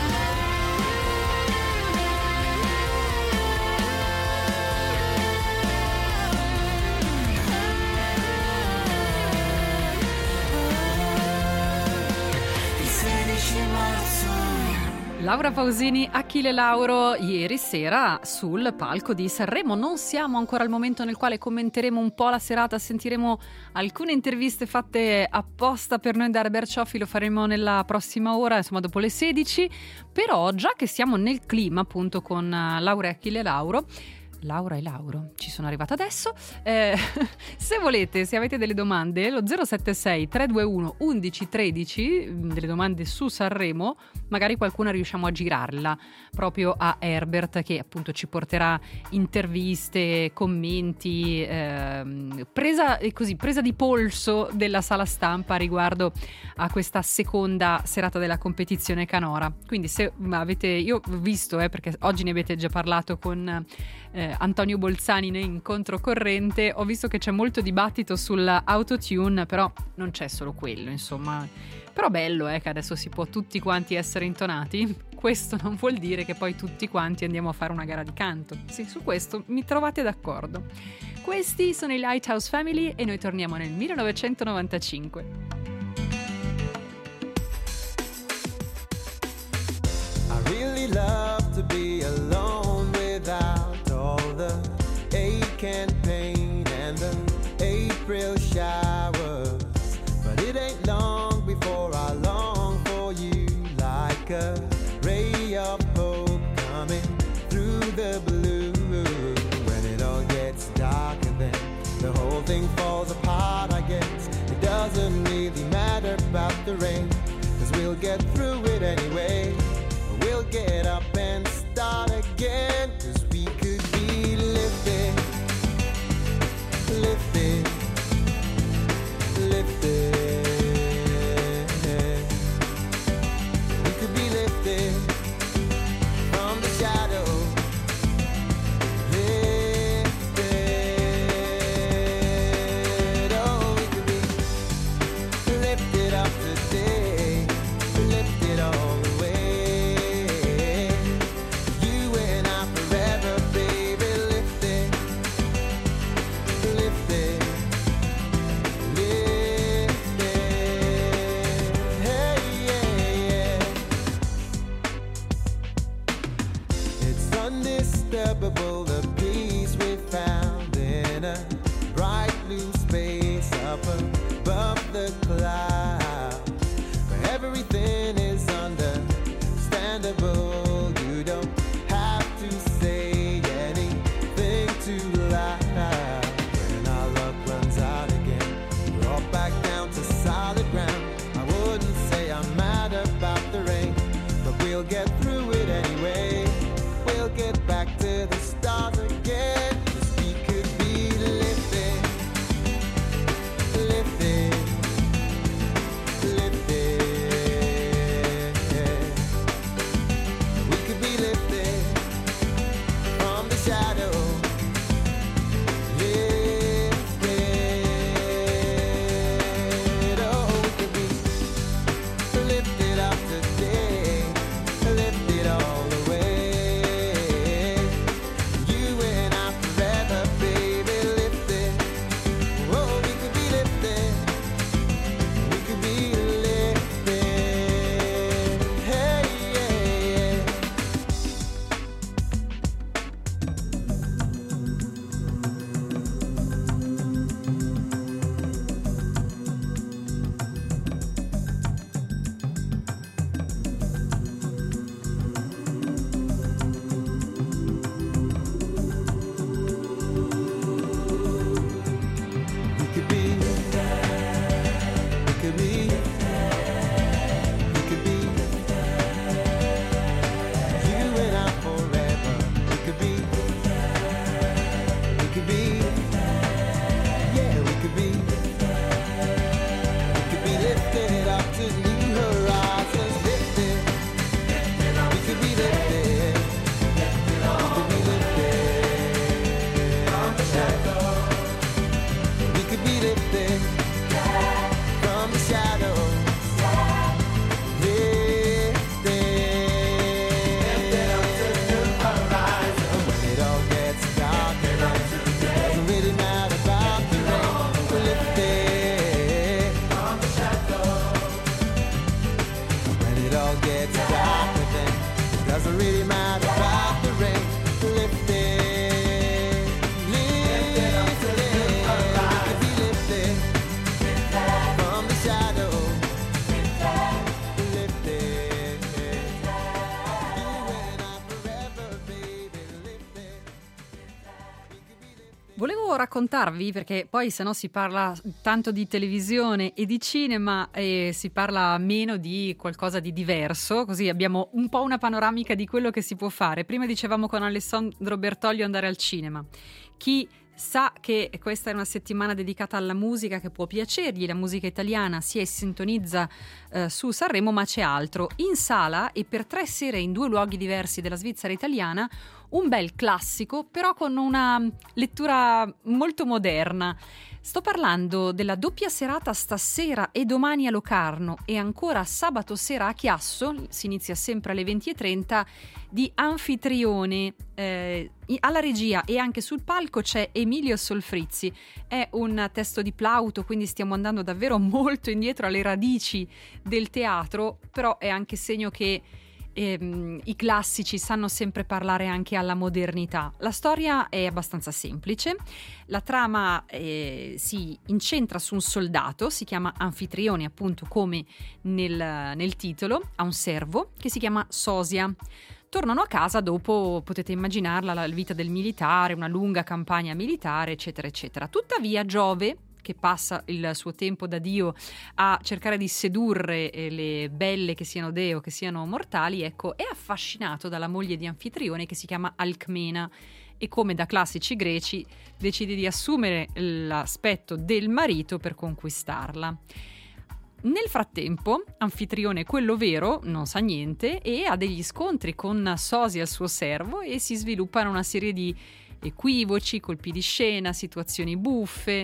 Il sedici marzo. Laura Pausini, Achille Lauro, ieri sera sul palco di Sanremo. Non siamo ancora al momento nel quale commenteremo un po' la serata, sentiremo alcune interviste fatte apposta per noi da Robert Cioffi, lo faremo nella prossima ora, insomma dopo le sedici, però già che siamo nel clima appunto con Laura e Achille Lauro, Laura e Lauro, ci sono arrivata adesso. Eh, se volete, se avete delle domande, lo zero sette sei tre due uno undici tredici, delle domande su Sanremo, magari qualcuna riusciamo a girarla proprio a Herbert, che appunto ci porterà interviste, commenti, ehm, presa, così, presa di polso della sala stampa riguardo a questa seconda serata della competizione canora. Quindi se avete, io ho visto, eh, perché oggi ne avete già parlato con eh, Antonio Bolzani in controcorrente, ho visto che c'è molto dibattito sull'autotune, però non c'è solo quello, insomma. Però bello è eh, che adesso si può tutti quanti essere intonati. Questo non vuol dire che poi tutti quanti andiamo a fare una gara di canto. Sì, su questo mi trovate d'accordo. Questi sono i Lighthouse Family e noi torniamo nel millenovecentonovantacinque. I really love to be alone without all the ache and pain and the April showers. But it ain't long before I long for you, like a ray of hope coming through the blue. When it all gets dark and then the whole thing falls apart, I guess it doesn't really matter about the rain, 'cause we'll get through it anyway. We'll get up and start again, 'cause we could be lifted, lifted, lifted. We could be lifted from the shadow, lifted. Oh, we could be lifted up today, lifted all indescribable, the peace we found in a bright blue space up above the clouds, where everything is understandable. You don't have to say anything too loud. When our luck runs out again, we're all back down to solid ground. I wouldn't say I'm mad about the rain, but we'll get through it anyway. We'll get back to the stars again. 'Cause we could be lifted, lifted, lifted. We could be lifted from the shadow. Lifted. Oh, we could be lifted up today, lifted all the way. You and I forever, baby, lifted. Oh, we could be lifted. We could be lifted. Hey, yeah, yeah. We could be, we could be, we could be, you and I forever. We could be, we could be, yeah, we could be, we could be lifted up to new horizons, lifted. We could be lifted, we could be lifted from the shadow. We could be lifted from the shadows. Lifted, lifted up to new horizons. And when it all gets dark, it doesn't really matter about the rain. We're lifted from the shadows. And when it all gets dark, then it doesn't really matter about the rain. We're lifted, lifted up to new horizons. We could be lifted from the shadow. Lifted, you and I forever, baby, lifted. Volevo raccontarvi, perché poi se no si parla tanto di televisione e di cinema e si parla meno di qualcosa di diverso, così abbiamo un po' una panoramica di quello che si può fare. Prima dicevamo con Alessandro Bertoglio andare al cinema. Chi sa che questa è una settimana dedicata alla musica che può piacergli, la musica italiana, si sintonizza eh, su Sanremo, ma c'è altro. In sala e per tre sere in due luoghi diversi della Svizzera italiana, un bel classico, però con una lettura molto moderna. Sto parlando della doppia serata stasera e domani a Locarno e ancora sabato sera a Chiasso, si inizia sempre alle venti e trenta, di Anfitrione. Eh, alla regia e anche sul palco c'è Emilio Solfrizzi. È un testo di Plauto, quindi stiamo andando davvero molto indietro alle radici del teatro, però è anche segno che ehm, i classici sanno sempre parlare anche alla modernità. La storia è abbastanza semplice. La trama eh, si incentra su un soldato, si chiama Anfitrione appunto come nel, nel titolo, ha un servo che si chiama Sosia. Tornano a casa dopo, potete immaginarla, la vita del militare, una lunga campagna militare, eccetera, eccetera. Tuttavia Giove, che passa il suo tempo da Dio a cercare di sedurre le belle, che siano dee o che siano mortali, ecco, è affascinato dalla moglie di Anfitrione che si chiama Alcmena e, come da classici greci, decide di assumere l'aspetto del marito per conquistarla. Nel frattempo, Anfitrione, quello vero, non sa niente e ha degli scontri con Sosia, il suo servo, e si sviluppano una serie di equivoci, colpi di scena, situazioni buffe,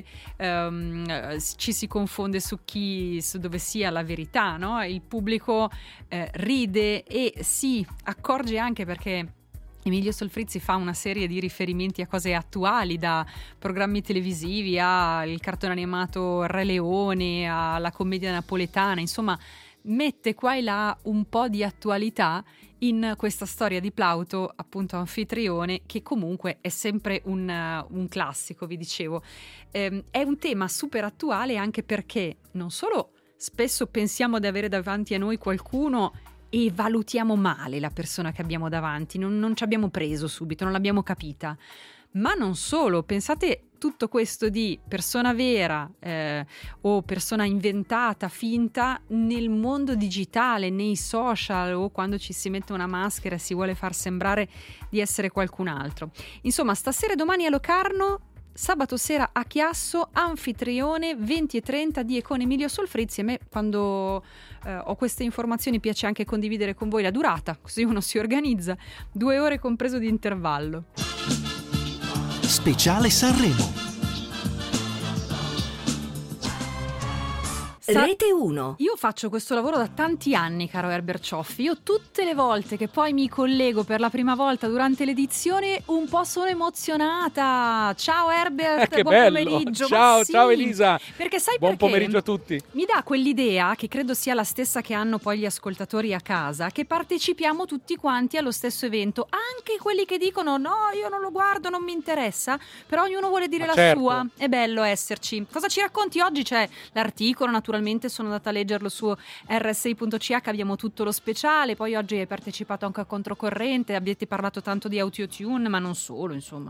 ehm, ci si confonde su chi, su dove sia la verità, no? Il pubblico eh, ride e si accorge anche perché Emilio Solfrizzi fa una serie di riferimenti a cose attuali, da programmi televisivi al cartone animato Re Leone, alla commedia napoletana, insomma mette qua e là un po' di attualità in questa storia di Plauto, appunto anfitrione, che comunque è sempre un, uh, un classico, vi dicevo. Ehm, è un tema super attuale anche perché non solo spesso pensiamo di avere davanti a noi qualcuno e valutiamo male la persona che abbiamo davanti, non, non ci abbiamo preso subito, non l'abbiamo capita. Ma non solo, pensate tutto questo di persona vera eh, o persona inventata, finta, nel mondo digitale, nei social o quando ci si mette una maschera e si vuole far sembrare di essere qualcun altro. Insomma, stasera e domani a Locarno, sabato sera a Chiasso, anfitrione venti e trenta di con Emilio Solfrizzi. E a me, quando eh, ho queste informazioni, piace anche condividere con voi la durata, così uno si organizza, due ore compreso di intervallo. Speciale Sanremo. Rete uno. Io faccio questo lavoro da tanti anni, caro Herbert Cioffi. Io tutte le volte che poi mi collego per la prima volta durante l'edizione un po' sono emozionata. Ciao Herbert, eh, che buon bello. pomeriggio. Ciao, sì, ciao Elisa. Perché sai buon perché? pomeriggio a tutti. Mi dà quell'idea, che credo sia la stessa che hanno poi gli ascoltatori a casa, che partecipiamo tutti quanti allo stesso evento, anche quelli che dicono no, io non lo guardo, non mi interessa, però ognuno vuole dire Ma la certo. sua. È bello esserci. Cosa ci racconti oggi? C'è l'articolo, naturalmente sono andata a leggerlo su erre esse i punto ci acca, abbiamo tutto lo speciale, poi oggi hai partecipato anche a Controcorrente, abbiate parlato tanto di autotune, ma non solo, insomma.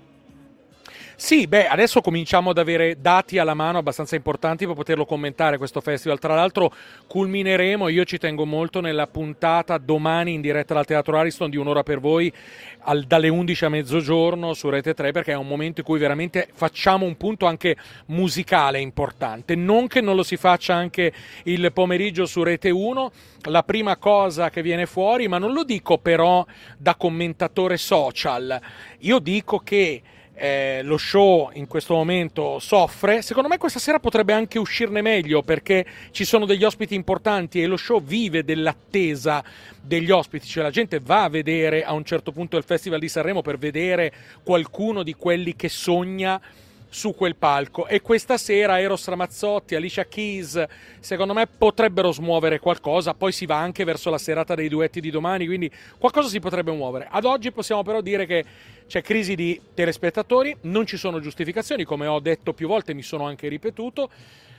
Sì, beh, adesso cominciamo ad avere dati alla mano abbastanza importanti per poterlo commentare questo festival. Tra l'altro culmineremo, io ci tengo molto, nella puntata domani in diretta dal Teatro Ariston di Un'ora per voi al, dalle undici a mezzogiorno su Rete tre, perché è un momento in cui veramente facciamo un punto anche musicale importante. Non che non lo si faccia anche il pomeriggio su Rete uno, la prima cosa che viene fuori, ma non lo dico però da commentatore social, io dico che Eh, lo show in questo momento soffre. Secondo me questa sera potrebbe anche uscirne meglio, perché ci sono degli ospiti importanti e lo show vive dell'attesa degli ospiti, cioè la gente va a vedere a un certo punto il Festival di Sanremo per vedere qualcuno di quelli che sogna su quel palco, e questa sera Eros Ramazzotti, Alicia Keys secondo me potrebbero smuovere qualcosa. Poi si va anche verso la serata dei duetti di domani, quindi qualcosa si potrebbe muovere. Ad oggi possiamo però dire che c'è crisi di telespettatori, non ci sono giustificazioni, come ho detto più volte, mi sono anche ripetuto,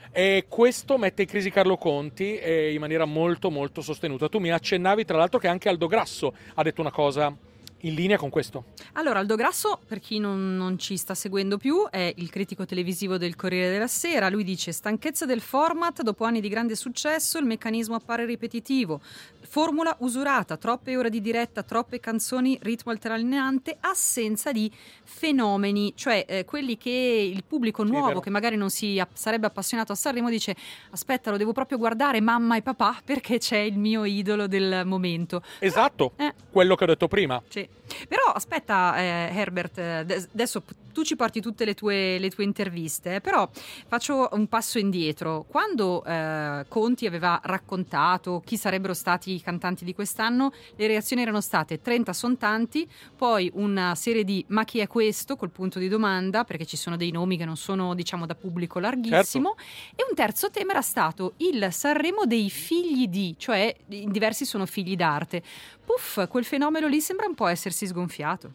e questo mette in crisi Carlo Conti e in maniera molto molto sostenuta. Tu mi accennavi tra l'altro che anche Aldo Grasso ha detto una cosa in linea con questo. Allora, Aldo Grasso, per chi non, non ci sta seguendo più, è il critico televisivo del Corriere della Sera. Lui dice: stanchezza del format, dopo anni di grande successo il meccanismo appare ripetitivo, formula usurata, troppe ore di diretta, troppe canzoni, ritmo altalenante, assenza di fenomeni, cioè eh, quelli che il pubblico nuovo, sì, che magari non si app- sarebbe appassionato a Sanremo, dice: aspetta, lo devo proprio guardare, mamma e papà, perché c'è il mio idolo del momento. Esatto, eh. quello che ho detto prima. Sì. Però aspetta, eh, Herbert, eh, adesso tu ci porti tutte le tue, le tue interviste, eh, però faccio un passo indietro. Quando eh, Conti aveva raccontato chi sarebbero stati i cantanti di quest'anno, le reazioni erano state trenta son tanti, poi una serie di ma chi è questo, col punto di domanda, perché ci sono dei nomi che non sono, diciamo, da pubblico larghissimo, certo. E un terzo tema era stato il Sanremo dei figli di, cioè in diversi sono figli d'arte. Puff, quel fenomeno lì sembra un po' essersi sgonfiato.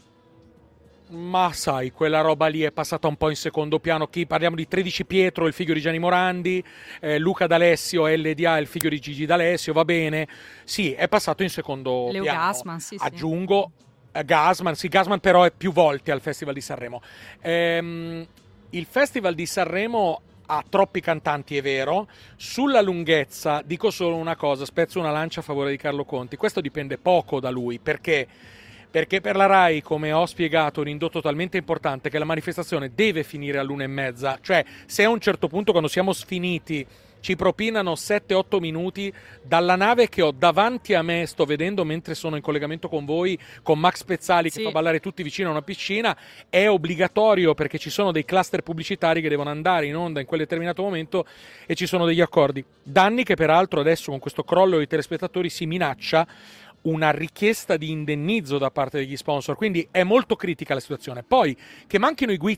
Ma sai, quella roba lì è passata un po' in secondo piano. Chi parliamo di tredici Pietro, il figlio di Gianni Morandi, eh, Luca D'Alessio, L D A, il figlio di Gigi D'Alessio, va bene. Sì, è passato in secondo Leo piano. Gassman, sì, Aggiungo eh, Gassman, sì, Gassman però è più volte al Festival di Sanremo. Ehm, il Festival di Sanremo ha troppi cantanti, è vero. Sulla lunghezza dico solo una cosa, spezzo una lancia a favore di Carlo Conti. Questo dipende poco da lui, perché perché per la Rai, come ho spiegato, un indotto talmente importante che la manifestazione deve finire all'una e mezza. Cioè, se a un certo punto, quando siamo sfiniti, ci propinano sette otto minuti dalla nave che ho davanti a me, sto vedendo mentre sono in collegamento con voi, con Max Pezzali che sì. fa ballare tutti vicino a una piscina, è obbligatorio, perché ci sono dei cluster pubblicitari che devono andare in onda in quel determinato momento e ci sono degli accordi. Danni che peraltro adesso con questo crollo dei telespettatori si minaccia una richiesta di indennizzo da parte degli sponsor, quindi è molto critica la situazione. Poi, che manchino i guizzi,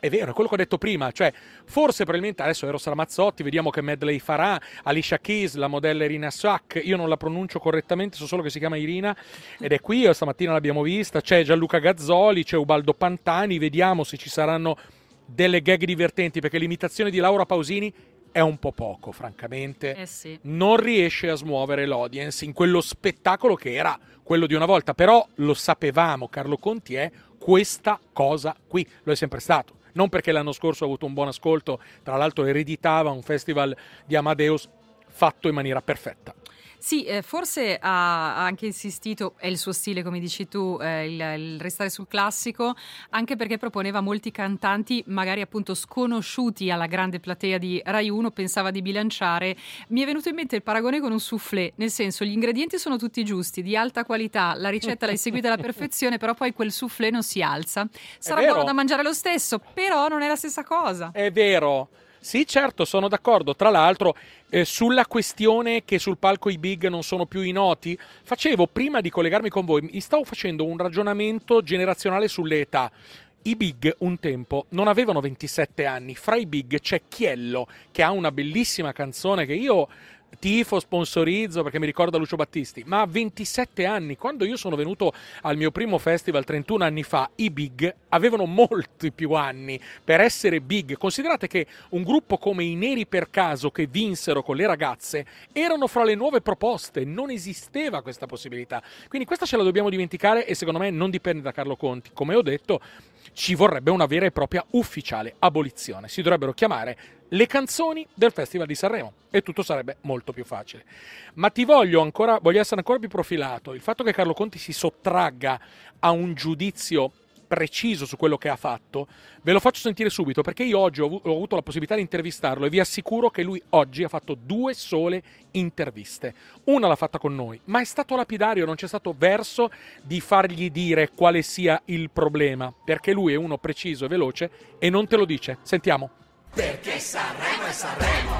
È vero, è quello che ho detto prima, cioè forse probabilmente adesso Eros Ramazzotti, vediamo che medley farà, Alicia Keys, la modella Irina Shayk, io non la pronuncio correttamente, so solo che si chiama Irina ed è qui, stamattina l'abbiamo vista, c'è Gianluca Gazzoli, c'è Ubaldo Pantani, vediamo se ci saranno delle gag divertenti, perché l'imitazione di Laura Pausini è un po' poco, francamente. Eh sì. Non Non riesce a smuovere l'audience in quello spettacolo che era quello di una volta, però lo sapevamo, Carlo Conti è questa cosa qui, lo è sempre stato. Non perché l'anno scorso ha avuto un buon ascolto, tra l'altro ereditava un festival di Amadeus fatto in maniera perfetta. Sì, eh, forse ha ha anche insistito, è il suo stile come dici tu, eh, il, il restare sul classico, anche perché proponeva molti cantanti magari appunto sconosciuti alla grande platea di Rai uno, pensava di bilanciare. Mi è venuto in mente il paragone con un soufflé, nel senso gli ingredienti sono tutti giusti, di alta qualità, la ricetta l'hai seguita alla perfezione, però poi quel soufflé non si alza. Sarà vero. buono da mangiare lo stesso, però non è la stessa cosa. È vero. Sì, certo, sono d'accordo. Tra l'altro, eh, sulla questione che sul palco i big non sono più i noti, facevo, prima di collegarmi con voi, mi stavo facendo un ragionamento generazionale sulle età. I big un tempo non avevano ventisette anni. Fra i big c'è Chiello, che ha una bellissima canzone che io tifo, sponsorizzo perché mi ricorda Lucio Battisti, ma a ventisette anni, quando io sono venuto al mio primo festival trentuno anni fa, i big avevano molti più anni per essere big. Considerate che un gruppo come i Neri per Caso, che vinsero con le ragazze, erano fra le nuove proposte, non esisteva questa possibilità, quindi questa ce la dobbiamo dimenticare e secondo me non dipende da Carlo Conti. Come ho detto, ci vorrebbe una vera e propria ufficiale abolizione, si dovrebbero chiamare le canzoni del Festival di Sanremo e tutto sarebbe molto più facile. Ma ti voglio ancora, voglio essere ancora più profilato. Il fatto che Carlo Conti si sottragga a un giudizio preciso su quello che ha fatto, ve lo faccio sentire subito, perché io oggi ho, avu- ho avuto la possibilità di intervistarlo e vi assicuro che lui oggi ha fatto due sole interviste. Una l'ha fatta con noi, ma è stato lapidario, non c'è stato verso di fargli dire quale sia il problema, perché lui è uno preciso e veloce e non te lo dice. Sentiamo. Perché Sanremo è Sanremo.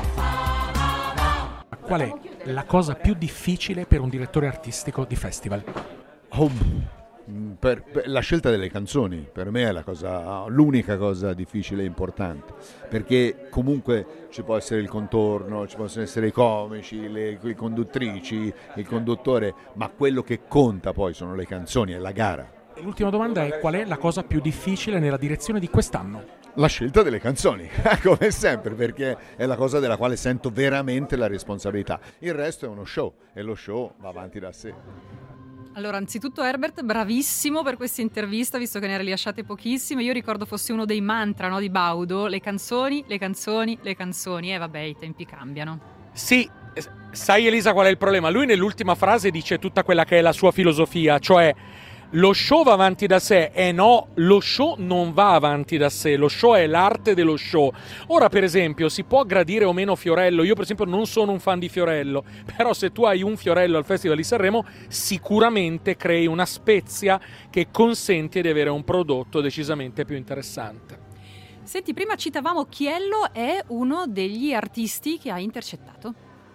Qual è la cosa più difficile per un direttore artistico di festival? Oh, per, per la scelta delle canzoni per me è la cosa, l'unica cosa difficile e importante, perché comunque ci può essere il contorno, ci possono essere i comici, le, le conduttrici, il conduttore, ma quello che conta poi sono le canzoni, è la gara. E l'ultima domanda è: qual è la cosa più difficile nella direzione di quest'anno? La scelta delle canzoni, come sempre, perché è la cosa della quale sento veramente la responsabilità. Il resto è uno show e lo show va avanti da sé. Allora, anzitutto Herbert, bravissimo per questa intervista, visto che ne ha rilasciate pochissime. Io ricordo fosse uno dei mantra, no, di Baudo: le canzoni, le canzoni, le canzoni. E eh, vabbè, i tempi cambiano. Sì, sai Elisa qual è il problema? Lui nell'ultima frase dice tutta quella che è la sua filosofia, cioè lo show va avanti da sé. E no, lo show non va avanti da sé, lo show è l'arte dello show. Ora, per esempio, si può gradire o meno Fiorello. Io per esempio non sono un fan di Fiorello, però se tu hai un Fiorello al Festival di Sanremo sicuramente crei una spezia che consente di avere un prodotto decisamente più interessante. Senti, prima citavamo Chiello, è uno degli artisti che ha intercettato.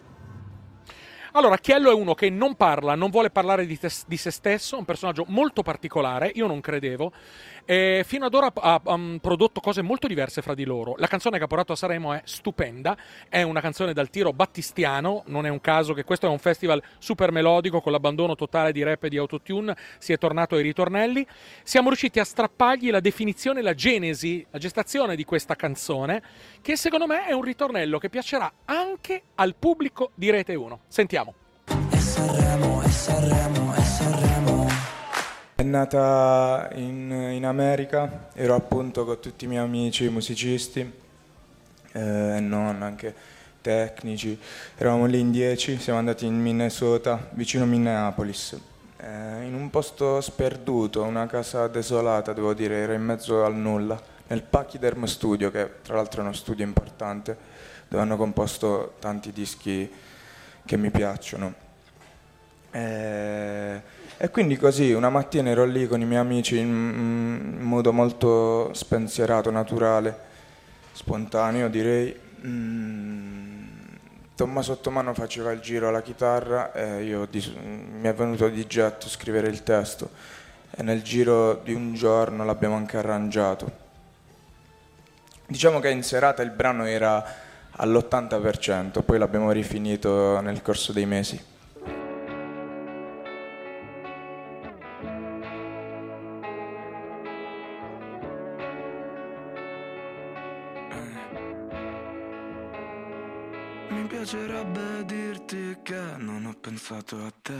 Allora, Chiello è uno che non parla, non vuole parlare di, te- di se stesso, è un personaggio molto particolare, io non credevo. Eh, fino ad ora ha um, prodotto cose molto diverse fra di loro. La canzone che ha portato a Sanremo è stupenda, è una canzone dal tiro battistiano, non è un caso che questo è un festival super melodico, con l'abbandono totale di rap e di autotune, si è tornato ai ritornelli. Siamo riusciti a strappargli la definizione, la genesi, la gestazione di questa canzone, che secondo me è un ritornello che piacerà anche al pubblico di Rete uno. Sentiamo. E Sanremo, e Sanremo, e Sanremo. È nata in, in America, ero appunto con tutti i miei amici musicisti eh, e non, anche tecnici. Eravamo lì in dieci, siamo andati in Minnesota, vicino Minneapolis, eh, in un posto sperduto, una casa desolata, devo dire, era in mezzo al nulla, nel Pachyderm Studio, che tra l'altro è uno studio importante, dove hanno composto tanti dischi che mi piacciono. E, e quindi così una mattina ero lì con i miei amici in, in modo molto spensierato, naturale, spontaneo direi. Mm, Tommaso Ottomano faceva il giro alla chitarra e io di, mi è venuto di getto scrivere il testo e nel giro di un giorno l'abbiamo anche arrangiato. Diciamo che in serata il brano era all'ottanta per cento, poi l'abbiamo rifinito nel corso dei mesi. Mi piacerebbe dirti che non ho pensato a te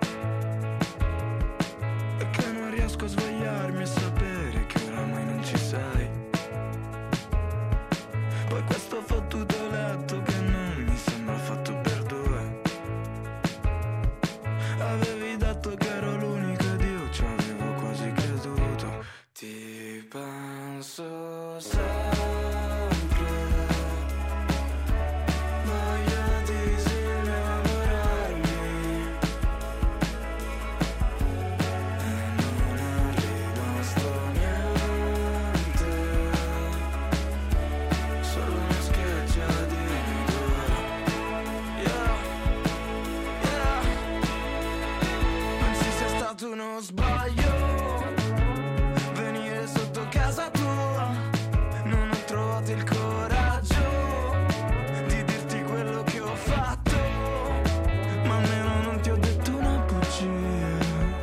e che non riesco a svegliarmi e sapere che oramai non ci sei. Poi questo fottuto letto che non mi sembra fatto per due. Avevi detto che ero l'unico ed io ci avevo quasi creduto. Ti penso sempre. Uno sbaglio venire sotto casa tua, non ho trovato il coraggio di dirti quello che ho fatto, ma almeno non ti ho detto una bugia.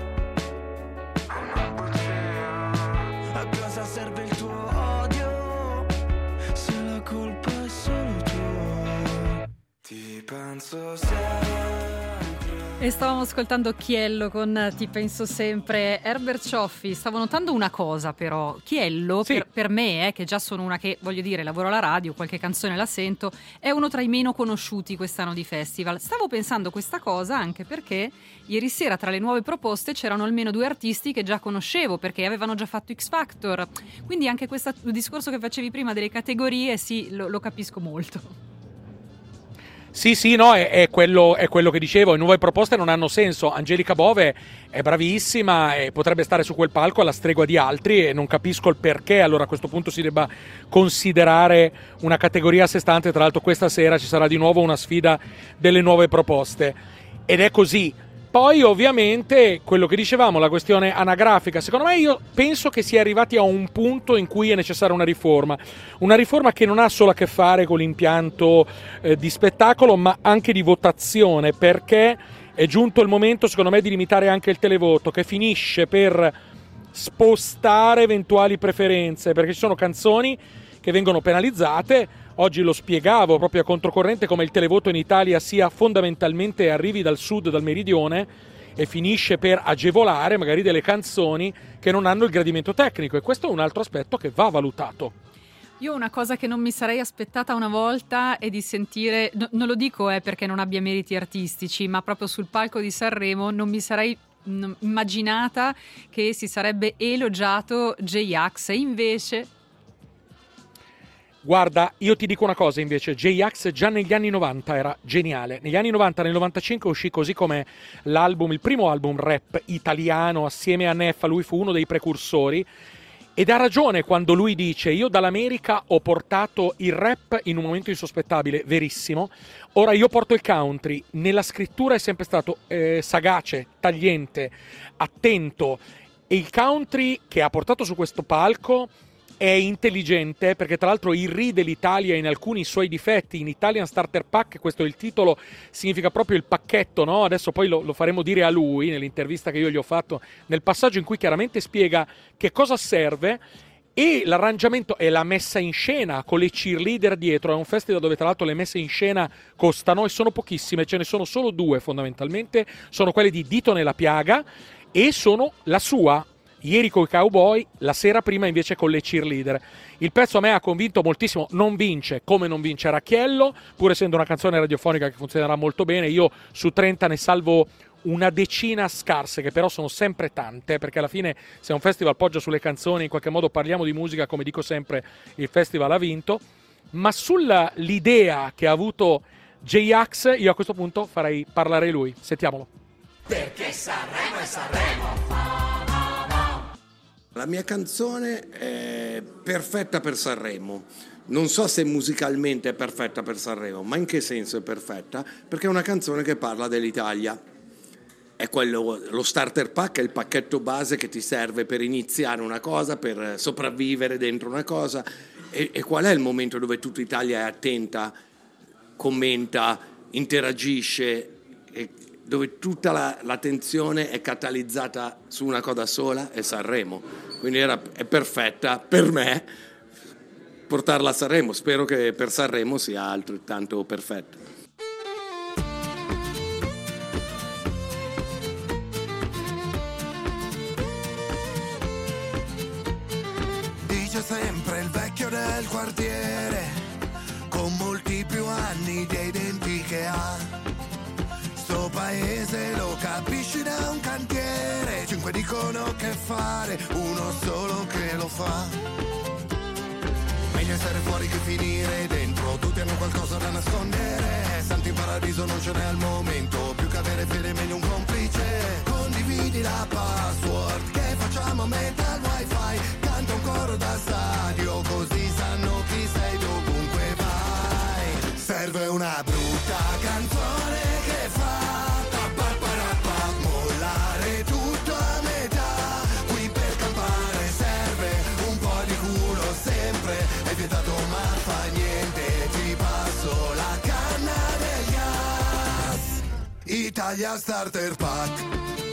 Una bugia. A cosa serve il tuo odio se la colpa è solo tua? Ti penso sempre. E stavamo ascoltando Chiello con Ti penso sempre. Herbert Cioffi, stavo notando una cosa però. Chiello, sì. per, per me, eh, che già sono una che, voglio dire, lavoro alla radio, qualche canzone la sento, è uno tra i meno conosciuti quest'anno di festival. Stavo pensando questa cosa anche perché ieri sera tra le nuove proposte c'erano almeno due artisti che già conoscevo, perché avevano già fatto X Factor. Quindi anche questo discorso che facevi prima delle categorie, sì, lo, lo capisco molto. Sì, sì, no, è, è, quello, è quello che dicevo, le nuove proposte non hanno senso. Angelica Bove è bravissima e potrebbe stare su quel palco alla stregua di altri e non capisco il perché allora a questo punto si debba considerare una categoria a sé stante. Tra l'altro questa sera ci sarà di nuovo una sfida delle nuove proposte ed è così. Poi ovviamente quello che dicevamo, la questione anagrafica, secondo me io penso che si è arrivati a un punto in cui è necessaria una riforma, una riforma che non ha solo a che fare con l'impianto eh, di spettacolo ma anche di votazione, perché è giunto il momento secondo me di limitare anche il televoto che finisce per spostare eventuali preferenze, perché ci sono canzoni che vengono penalizzate. Oggi lo spiegavo proprio a controcorrente come il televoto in Italia sia fondamentalmente arrivi dal sud, dal meridione e finisce per agevolare magari delle canzoni che non hanno il gradimento tecnico e questo è un altro aspetto che va valutato. Io una cosa che non mi sarei aspettata una volta è di sentire, no, non lo dico eh, perché non abbia meriti artistici, ma proprio sul palco di Sanremo non mi sarei non, immaginata che si sarebbe elogiato J-Ax e invece... Guarda, io ti dico una cosa invece, J-Ax già negli anni novanta era geniale. Negli anni novanta, nel novantacinque uscì Così come l'album, il primo album rap italiano assieme a Neffa, lui fu uno dei precursori ed ha ragione quando lui dice io dall'America ho portato il rap in un momento insospettabile, verissimo. Ora io porto il country, nella scrittura è sempre stato eh, sagace, tagliente, attento e il country che ha portato su questo palco è intelligente perché tra l'altro irride l'Italia in alcuni suoi difetti. In Italian Starter Pack, questo è il titolo, significa proprio il pacchetto, no? Adesso poi lo, lo faremo dire a lui nell'intervista che io gli ho fatto, nel passaggio in cui chiaramente spiega che cosa serve e l'arrangiamento e la messa in scena con le cheerleader dietro. È un festival dove tra l'altro le messe in scena costano e sono pochissime, ce ne sono solo due fondamentalmente, sono quelle di Dito nella piaga e sono la sua. Ieri con i Cowboy, la sera prima invece con le cheerleader. Il pezzo a me ha convinto moltissimo, non vince come non vince Racchiello, pur essendo una canzone radiofonica che funzionerà molto bene. Io su trenta ne salvo una decina scarse, che però sono sempre tante, perché alla fine se un festival poggia sulle canzoni, in qualche modo parliamo di musica, come dico sempre, il festival ha vinto. Ma sull'idea che ha avuto J-Ax, io a questo punto farei parlare lui. Sentiamolo. Perché Sanremo è Sanremo. La mia canzone è perfetta per Sanremo. Non so se musicalmente è perfetta per Sanremo, ma in che senso è perfetta? Perché è una canzone che parla dell'Italia. È quello, lo starter pack è il pacchetto base che ti serve per iniziare una cosa, per sopravvivere dentro una cosa. E, e qual è il momento dove tutta Italia è attenta, commenta, interagisce, e dove tutta la, l'attenzione è catalizzata su una cosa sola? È Sanremo. Quindi era, è perfetta per me portarla a Sanremo. Spero che per Sanremo sia altrettanto perfetta. Dice sempre il vecchio del quartiere, con molti più anni dei denti che ha. Sto paese lo capisci da un cantiere, cinque dicono che fare, uno solo che lo fa. Meglio essere fuori che finire dentro, tutti hanno qualcosa da nascondere. Santi in paradiso non ce n'è al momento, più che avere fede meglio un complice. Condividi la password, che facciamo mental wifi, canta un coro da stadio, così sanno chi sei dovunque vai. Serve una brutta canzone che fa mollare tutto a metà, qui per campare serve un po' di culo sempre, è vietato ma fa niente, ti passo la canna del gas. Italia Starter Pack.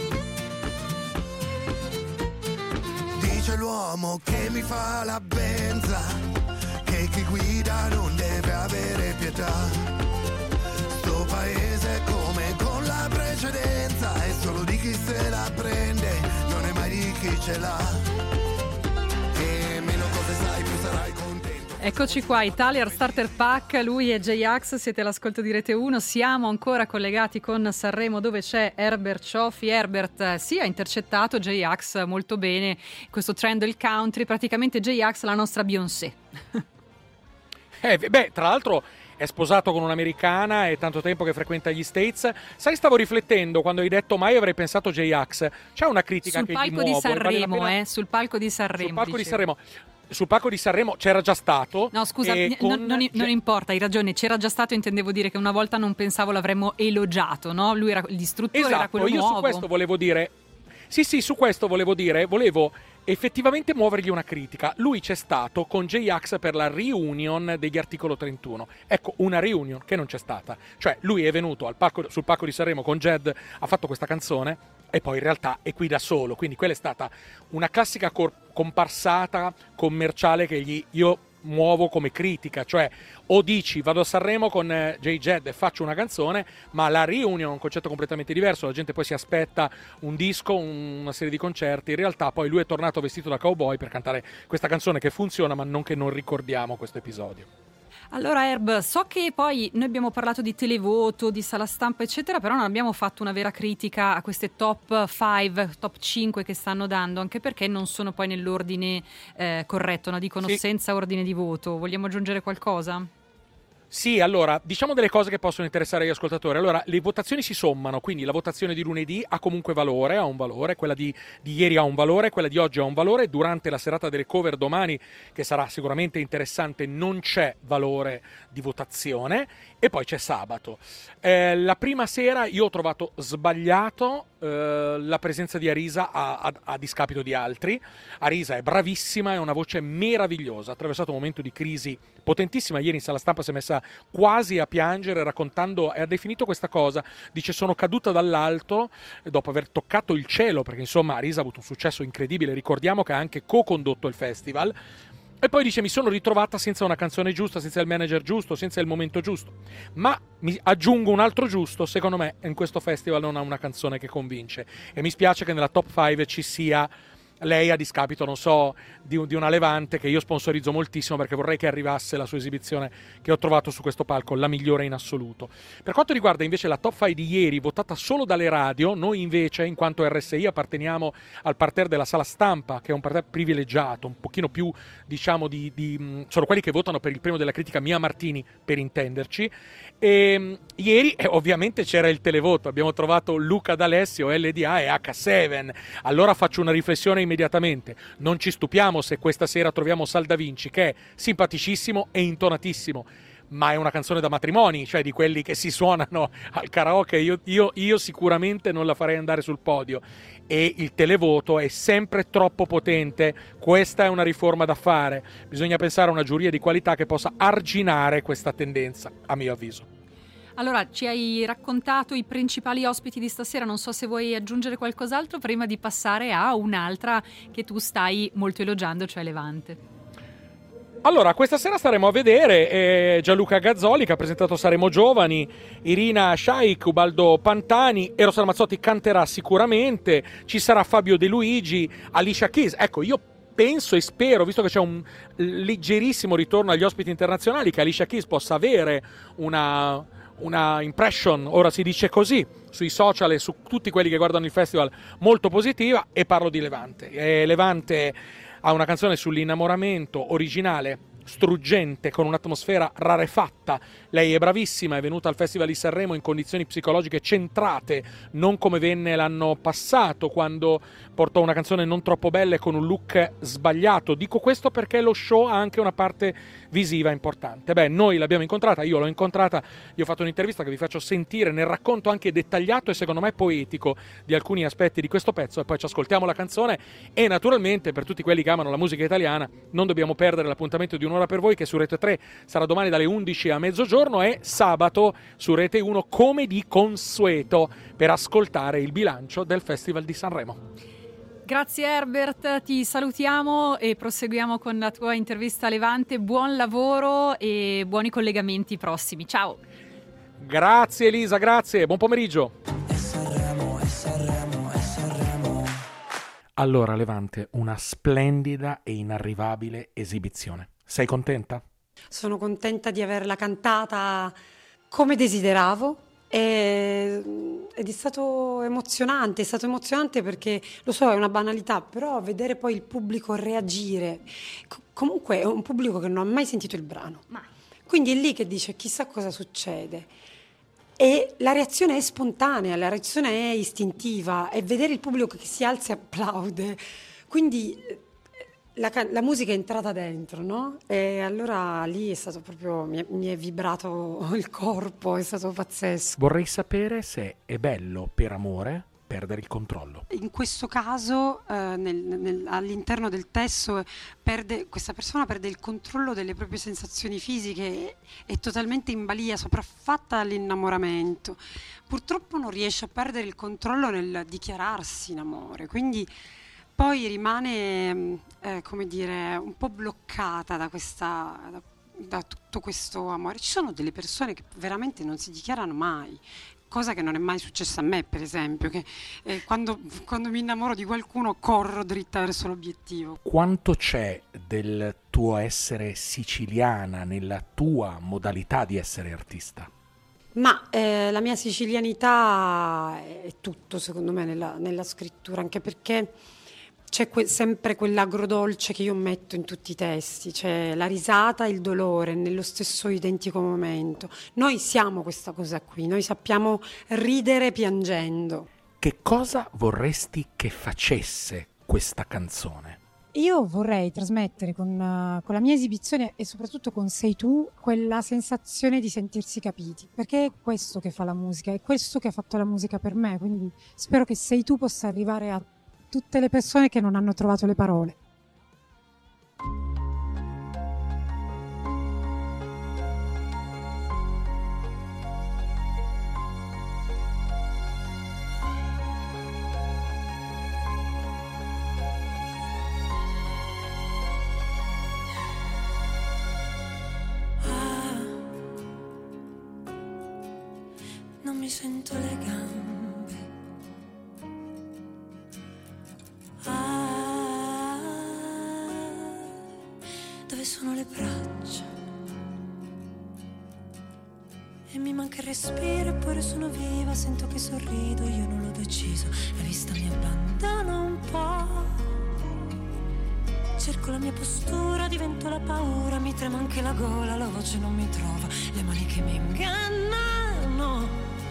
Dice l'uomo che mi fa la benza, che chi guida non deve avere pietà. Sto paese è come con la precedenza, è solo di chi se la prende, non è mai di chi ce l'ha. E meno cose sai più sarai contento. Eccoci qua, Italia Starter Pack, lui è J-Ax, siete all'ascolto di Rete uno, siamo ancora collegati con Sanremo dove c'è Herbert Cioffi. Herbert, sì, ha intercettato J-Ax molto bene, questo trend del country, praticamente J-Ax la nostra Beyoncé. Eh, beh, tra l'altro è sposato con un'americana, è tanto tempo che frequenta gli States. Sai, stavo riflettendo quando hai detto mai avrei pensato J-Ax. C'è una critica sul che palco gli muovo. Di Sanremo, vale eh, sul palco di Sanremo. Sul palco dicevo. di Sanremo. Sul palco di Sanremo c'era già stato. No, scusa, e n- con... non, non, non importa, hai ragione, c'era già stato, intendevo dire che una volta non pensavo l'avremmo elogiato, no? Lui era l'istruttore, esatto, era quello io nuovo. su questo volevo dire Sì, sì, su questo volevo dire, volevo effettivamente muovergli una critica. Lui c'è stato con J-Ax per la reunion degli Articolo trentuno. Ecco, una reunion che non c'è stata. Cioè, lui è venuto al palco, sul palco di Sanremo con Jed, ha fatto questa canzone e poi in realtà è qui da solo. Quindi quella è stata una classica cor- comparsata commerciale che gli, io muovo come critica. Cioè, o dici vado a Sanremo con eh, J-Jed e faccio una canzone, ma la reunion è un concetto completamente diverso. La gente poi si aspetta un disco, un, una serie di concerti. In realtà poi lui è tornato vestito da cowboy per cantare questa canzone che funziona, ma non che non ricordiamo questo episodio. Allora Herb, so che poi noi abbiamo parlato di televoto, di sala stampa eccetera, però non abbiamo fatto una vera critica a queste top cinque, top cinque che stanno dando, anche perché non sono poi nell'ordine eh, corretto, no? Dicono sì. senza ordine di voto. Vogliamo aggiungere qualcosa? Sì, allora, diciamo delle cose che possono interessare agli ascoltatori. Allora, le votazioni si sommano, quindi la votazione di lunedì ha comunque valore, ha un valore, quella di, di ieri ha un valore, quella di oggi ha un valore, durante la serata delle cover domani, che sarà sicuramente interessante, non c'è valore di votazione, e poi c'è sabato. Eh, la prima sera io ho trovato sbagliato eh, la presenza di Arisa a, a, a discapito di altri. Arisa è bravissima, è una voce meravigliosa, ha attraversato un momento di crisi potentissima. Ieri in sala stampa si è messa quasi a piangere raccontando, e ha definito questa cosa, dice sono caduta dall'alto dopo aver toccato il cielo, perché insomma Arisa ha avuto un successo incredibile, ricordiamo che ha anche co-condotto il festival, e poi dice mi sono ritrovata senza una canzone giusta, senza il manager giusto, senza il momento giusto, ma mi aggiungo un altro giusto, secondo me in questo festival non ha una canzone che convince, e mi spiace che nella top cinque ci sia lei a discapito, non so, di, di una Levante che io sponsorizzo moltissimo, perché vorrei che arrivasse la sua esibizione che ho trovato su questo palco, la migliore in assoluto. Per quanto riguarda invece la top cinque di ieri, votata solo dalle radio, noi invece in quanto R S I apparteniamo al parterre della sala stampa, che è un parterre privilegiato, un pochino più diciamo di, di sono quelli che votano per il premio della critica Mia Martini, per intenderci. E ieri eh, ovviamente c'era il televoto, abbiamo trovato Luca D'Alessio, L D A e H sette. Allora faccio una riflessione immediatamente: non ci stupiamo se questa sera troviamo Sal Da Vinci, che è simpaticissimo e intonatissimo, ma è una canzone da matrimoni, cioè di quelli che si suonano al karaoke. Io, io, io sicuramente non la farei andare sul podio, e il televoto è sempre troppo potente. Questa è una riforma da fare, bisogna pensare a una giuria di qualità che possa arginare questa tendenza, a mio avviso. Allora, ci hai raccontato i principali ospiti di stasera, non so se vuoi aggiungere qualcos'altro prima di passare a un'altra che tu stai molto elogiando, cioè Levante. Allora, questa sera staremo a vedere eh, Gianluca Gazzoli, che ha presentato Saremo Giovani, Irina Shayk, Ubaldo Pantani, Eros Ramazzotti canterà sicuramente, ci sarà Fabio De Luigi, Alicia Keys. Ecco, io penso e spero, visto che c'è un leggerissimo ritorno agli ospiti internazionali, che Alicia Keys possa avere una... una impression, ora si dice così, sui social e su tutti quelli che guardano il festival, molto positiva. E parlo di Levante. E Levante ha una canzone sull'innamoramento originale, struggente, con un'atmosfera rarefatta. Lei è bravissima, è venuta al Festival di Sanremo in condizioni psicologiche centrate, non come venne l'anno passato, quando portò una canzone non troppo bella e con un look sbagliato. Dico questo perché lo show ha anche una parte visiva importante. Beh, noi l'abbiamo incontrata, io l'ho incontrata, gli ho fatto un'intervista che vi faccio sentire nel racconto anche dettagliato e secondo me poetico di alcuni aspetti di questo pezzo, e poi ci ascoltiamo la canzone. E naturalmente, per tutti quelli che amano la musica italiana, non dobbiamo perdere l'appuntamento di Un'ora per voi, che su Rete tre sarà domani dalle undici a mezzogiorno, e sabato su Rete uno come di consueto, per ascoltare il bilancio del Festival di Sanremo. Grazie Herbert, ti salutiamo e proseguiamo con la tua intervista a Levante. Buon lavoro e buoni collegamenti prossimi. Ciao. Grazie Elisa, grazie, buon pomeriggio. Allora Levante, una splendida e inarrivabile esibizione. Sei contenta? Sono contenta di averla cantata come desideravo. E, ed è stato emozionante, è stato emozionante perché, lo so, è una banalità, però vedere poi il pubblico reagire, co- comunque è un pubblico che non ha mai sentito il brano, mai. Quindi è lì che dice chissà cosa succede, e la reazione è spontanea, la reazione è istintiva, e vedere il pubblico che si alza e applaude, quindi La, la musica è entrata dentro, no? E allora lì è stato proprio, mi è, mi è vibrato il corpo, è stato pazzesco. Vorrei sapere se è bello per amore perdere il controllo. In questo caso, eh, nel, nel, all'interno del testo, perde, questa persona perde il controllo delle proprie sensazioni fisiche, è, è totalmente in balia, sopraffatta dall'innamoramento. Purtroppo non riesce a perdere il controllo nel dichiararsi in amore, quindi poi rimane, eh, come dire, un po' bloccata da, questa, da, da tutto questo amore. Ci sono delle persone che veramente non si dichiarano mai, cosa che non è mai successa a me, per esempio, che eh, quando, quando mi innamoro di qualcuno corro dritta verso l'obiettivo. Quanto c'è del tuo essere siciliana nella tua modalità di essere artista? Ma eh, la mia sicilianità è tutto, secondo me, nella, nella scrittura, anche perché c'è que- sempre quell'agrodolce che io metto in tutti i testi, c'è la risata e il dolore nello stesso identico momento. Noi siamo questa cosa qui, noi sappiamo ridere piangendo. Che cosa vorresti che facesse questa canzone? Io vorrei trasmettere con, uh, con la mia esibizione, e soprattutto con Sei tu, quella sensazione di sentirsi capiti, perché è questo che fa la musica, è questo che ha fatto la musica per me, quindi spero che Sei tu possa arrivare a tutte le persone che non hanno trovato le parole. Ah, non mi sento le gambe. Ah, dove sono le braccia? E mi manca il respiro, eppure sono viva, sento che sorrido, io non l'ho deciso, la vista mi abbandona un po'. Cerco la mia postura, divento la paura, mi trema anche la gola, la voce non mi trova, le mani che mi ingannano.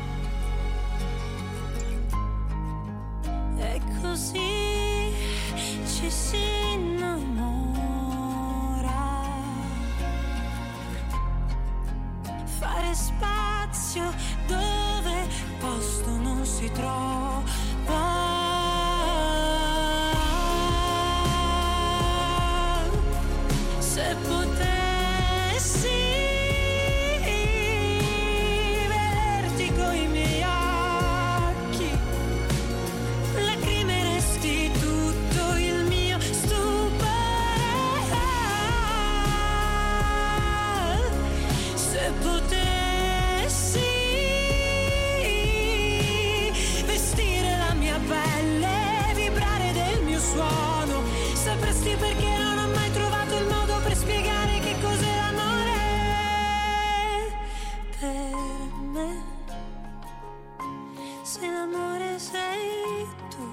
E così ci si innamora. Se potessi vederti coi miei occhi, lacrimeresti tutto il mio stupore. Se potessi vestire la mia pelle, vibrare del mio suono, sapresti perché non ho mai trovato il modo per spiegare che cos'è l'amore per me. Se l'amore sei tu,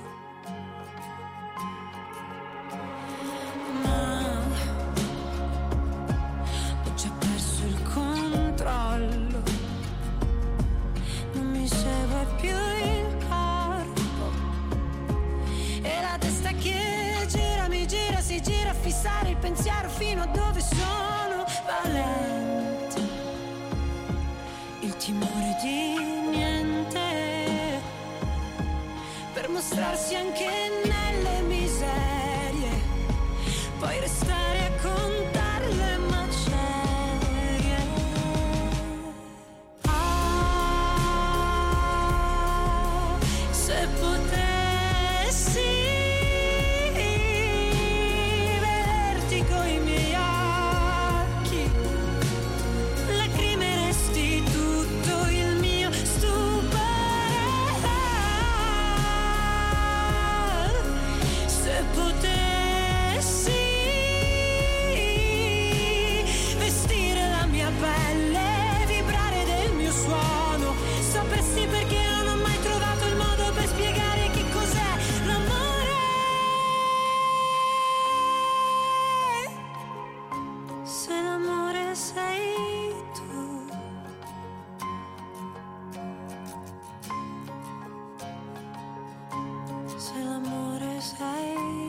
ma ho già perso il controllo, non mi segue più il corpo e la testa che gira, mi gira, si gira a fissare il pensiero fino a dove sono valente. Il timore di niente, per mostrarsi anche nelle miserie, poi restare a contare le macerie. Ah, se potessi vederti coi miei occhi, lacrimeresti tutto il mio stupore. Se potessi vestire la mia pelle, vibrare del mio suono, sapresti perché non ho mai trovato il modo per spiegare che cos'è l'amore. Se l'amore sei tu, se l'amore sei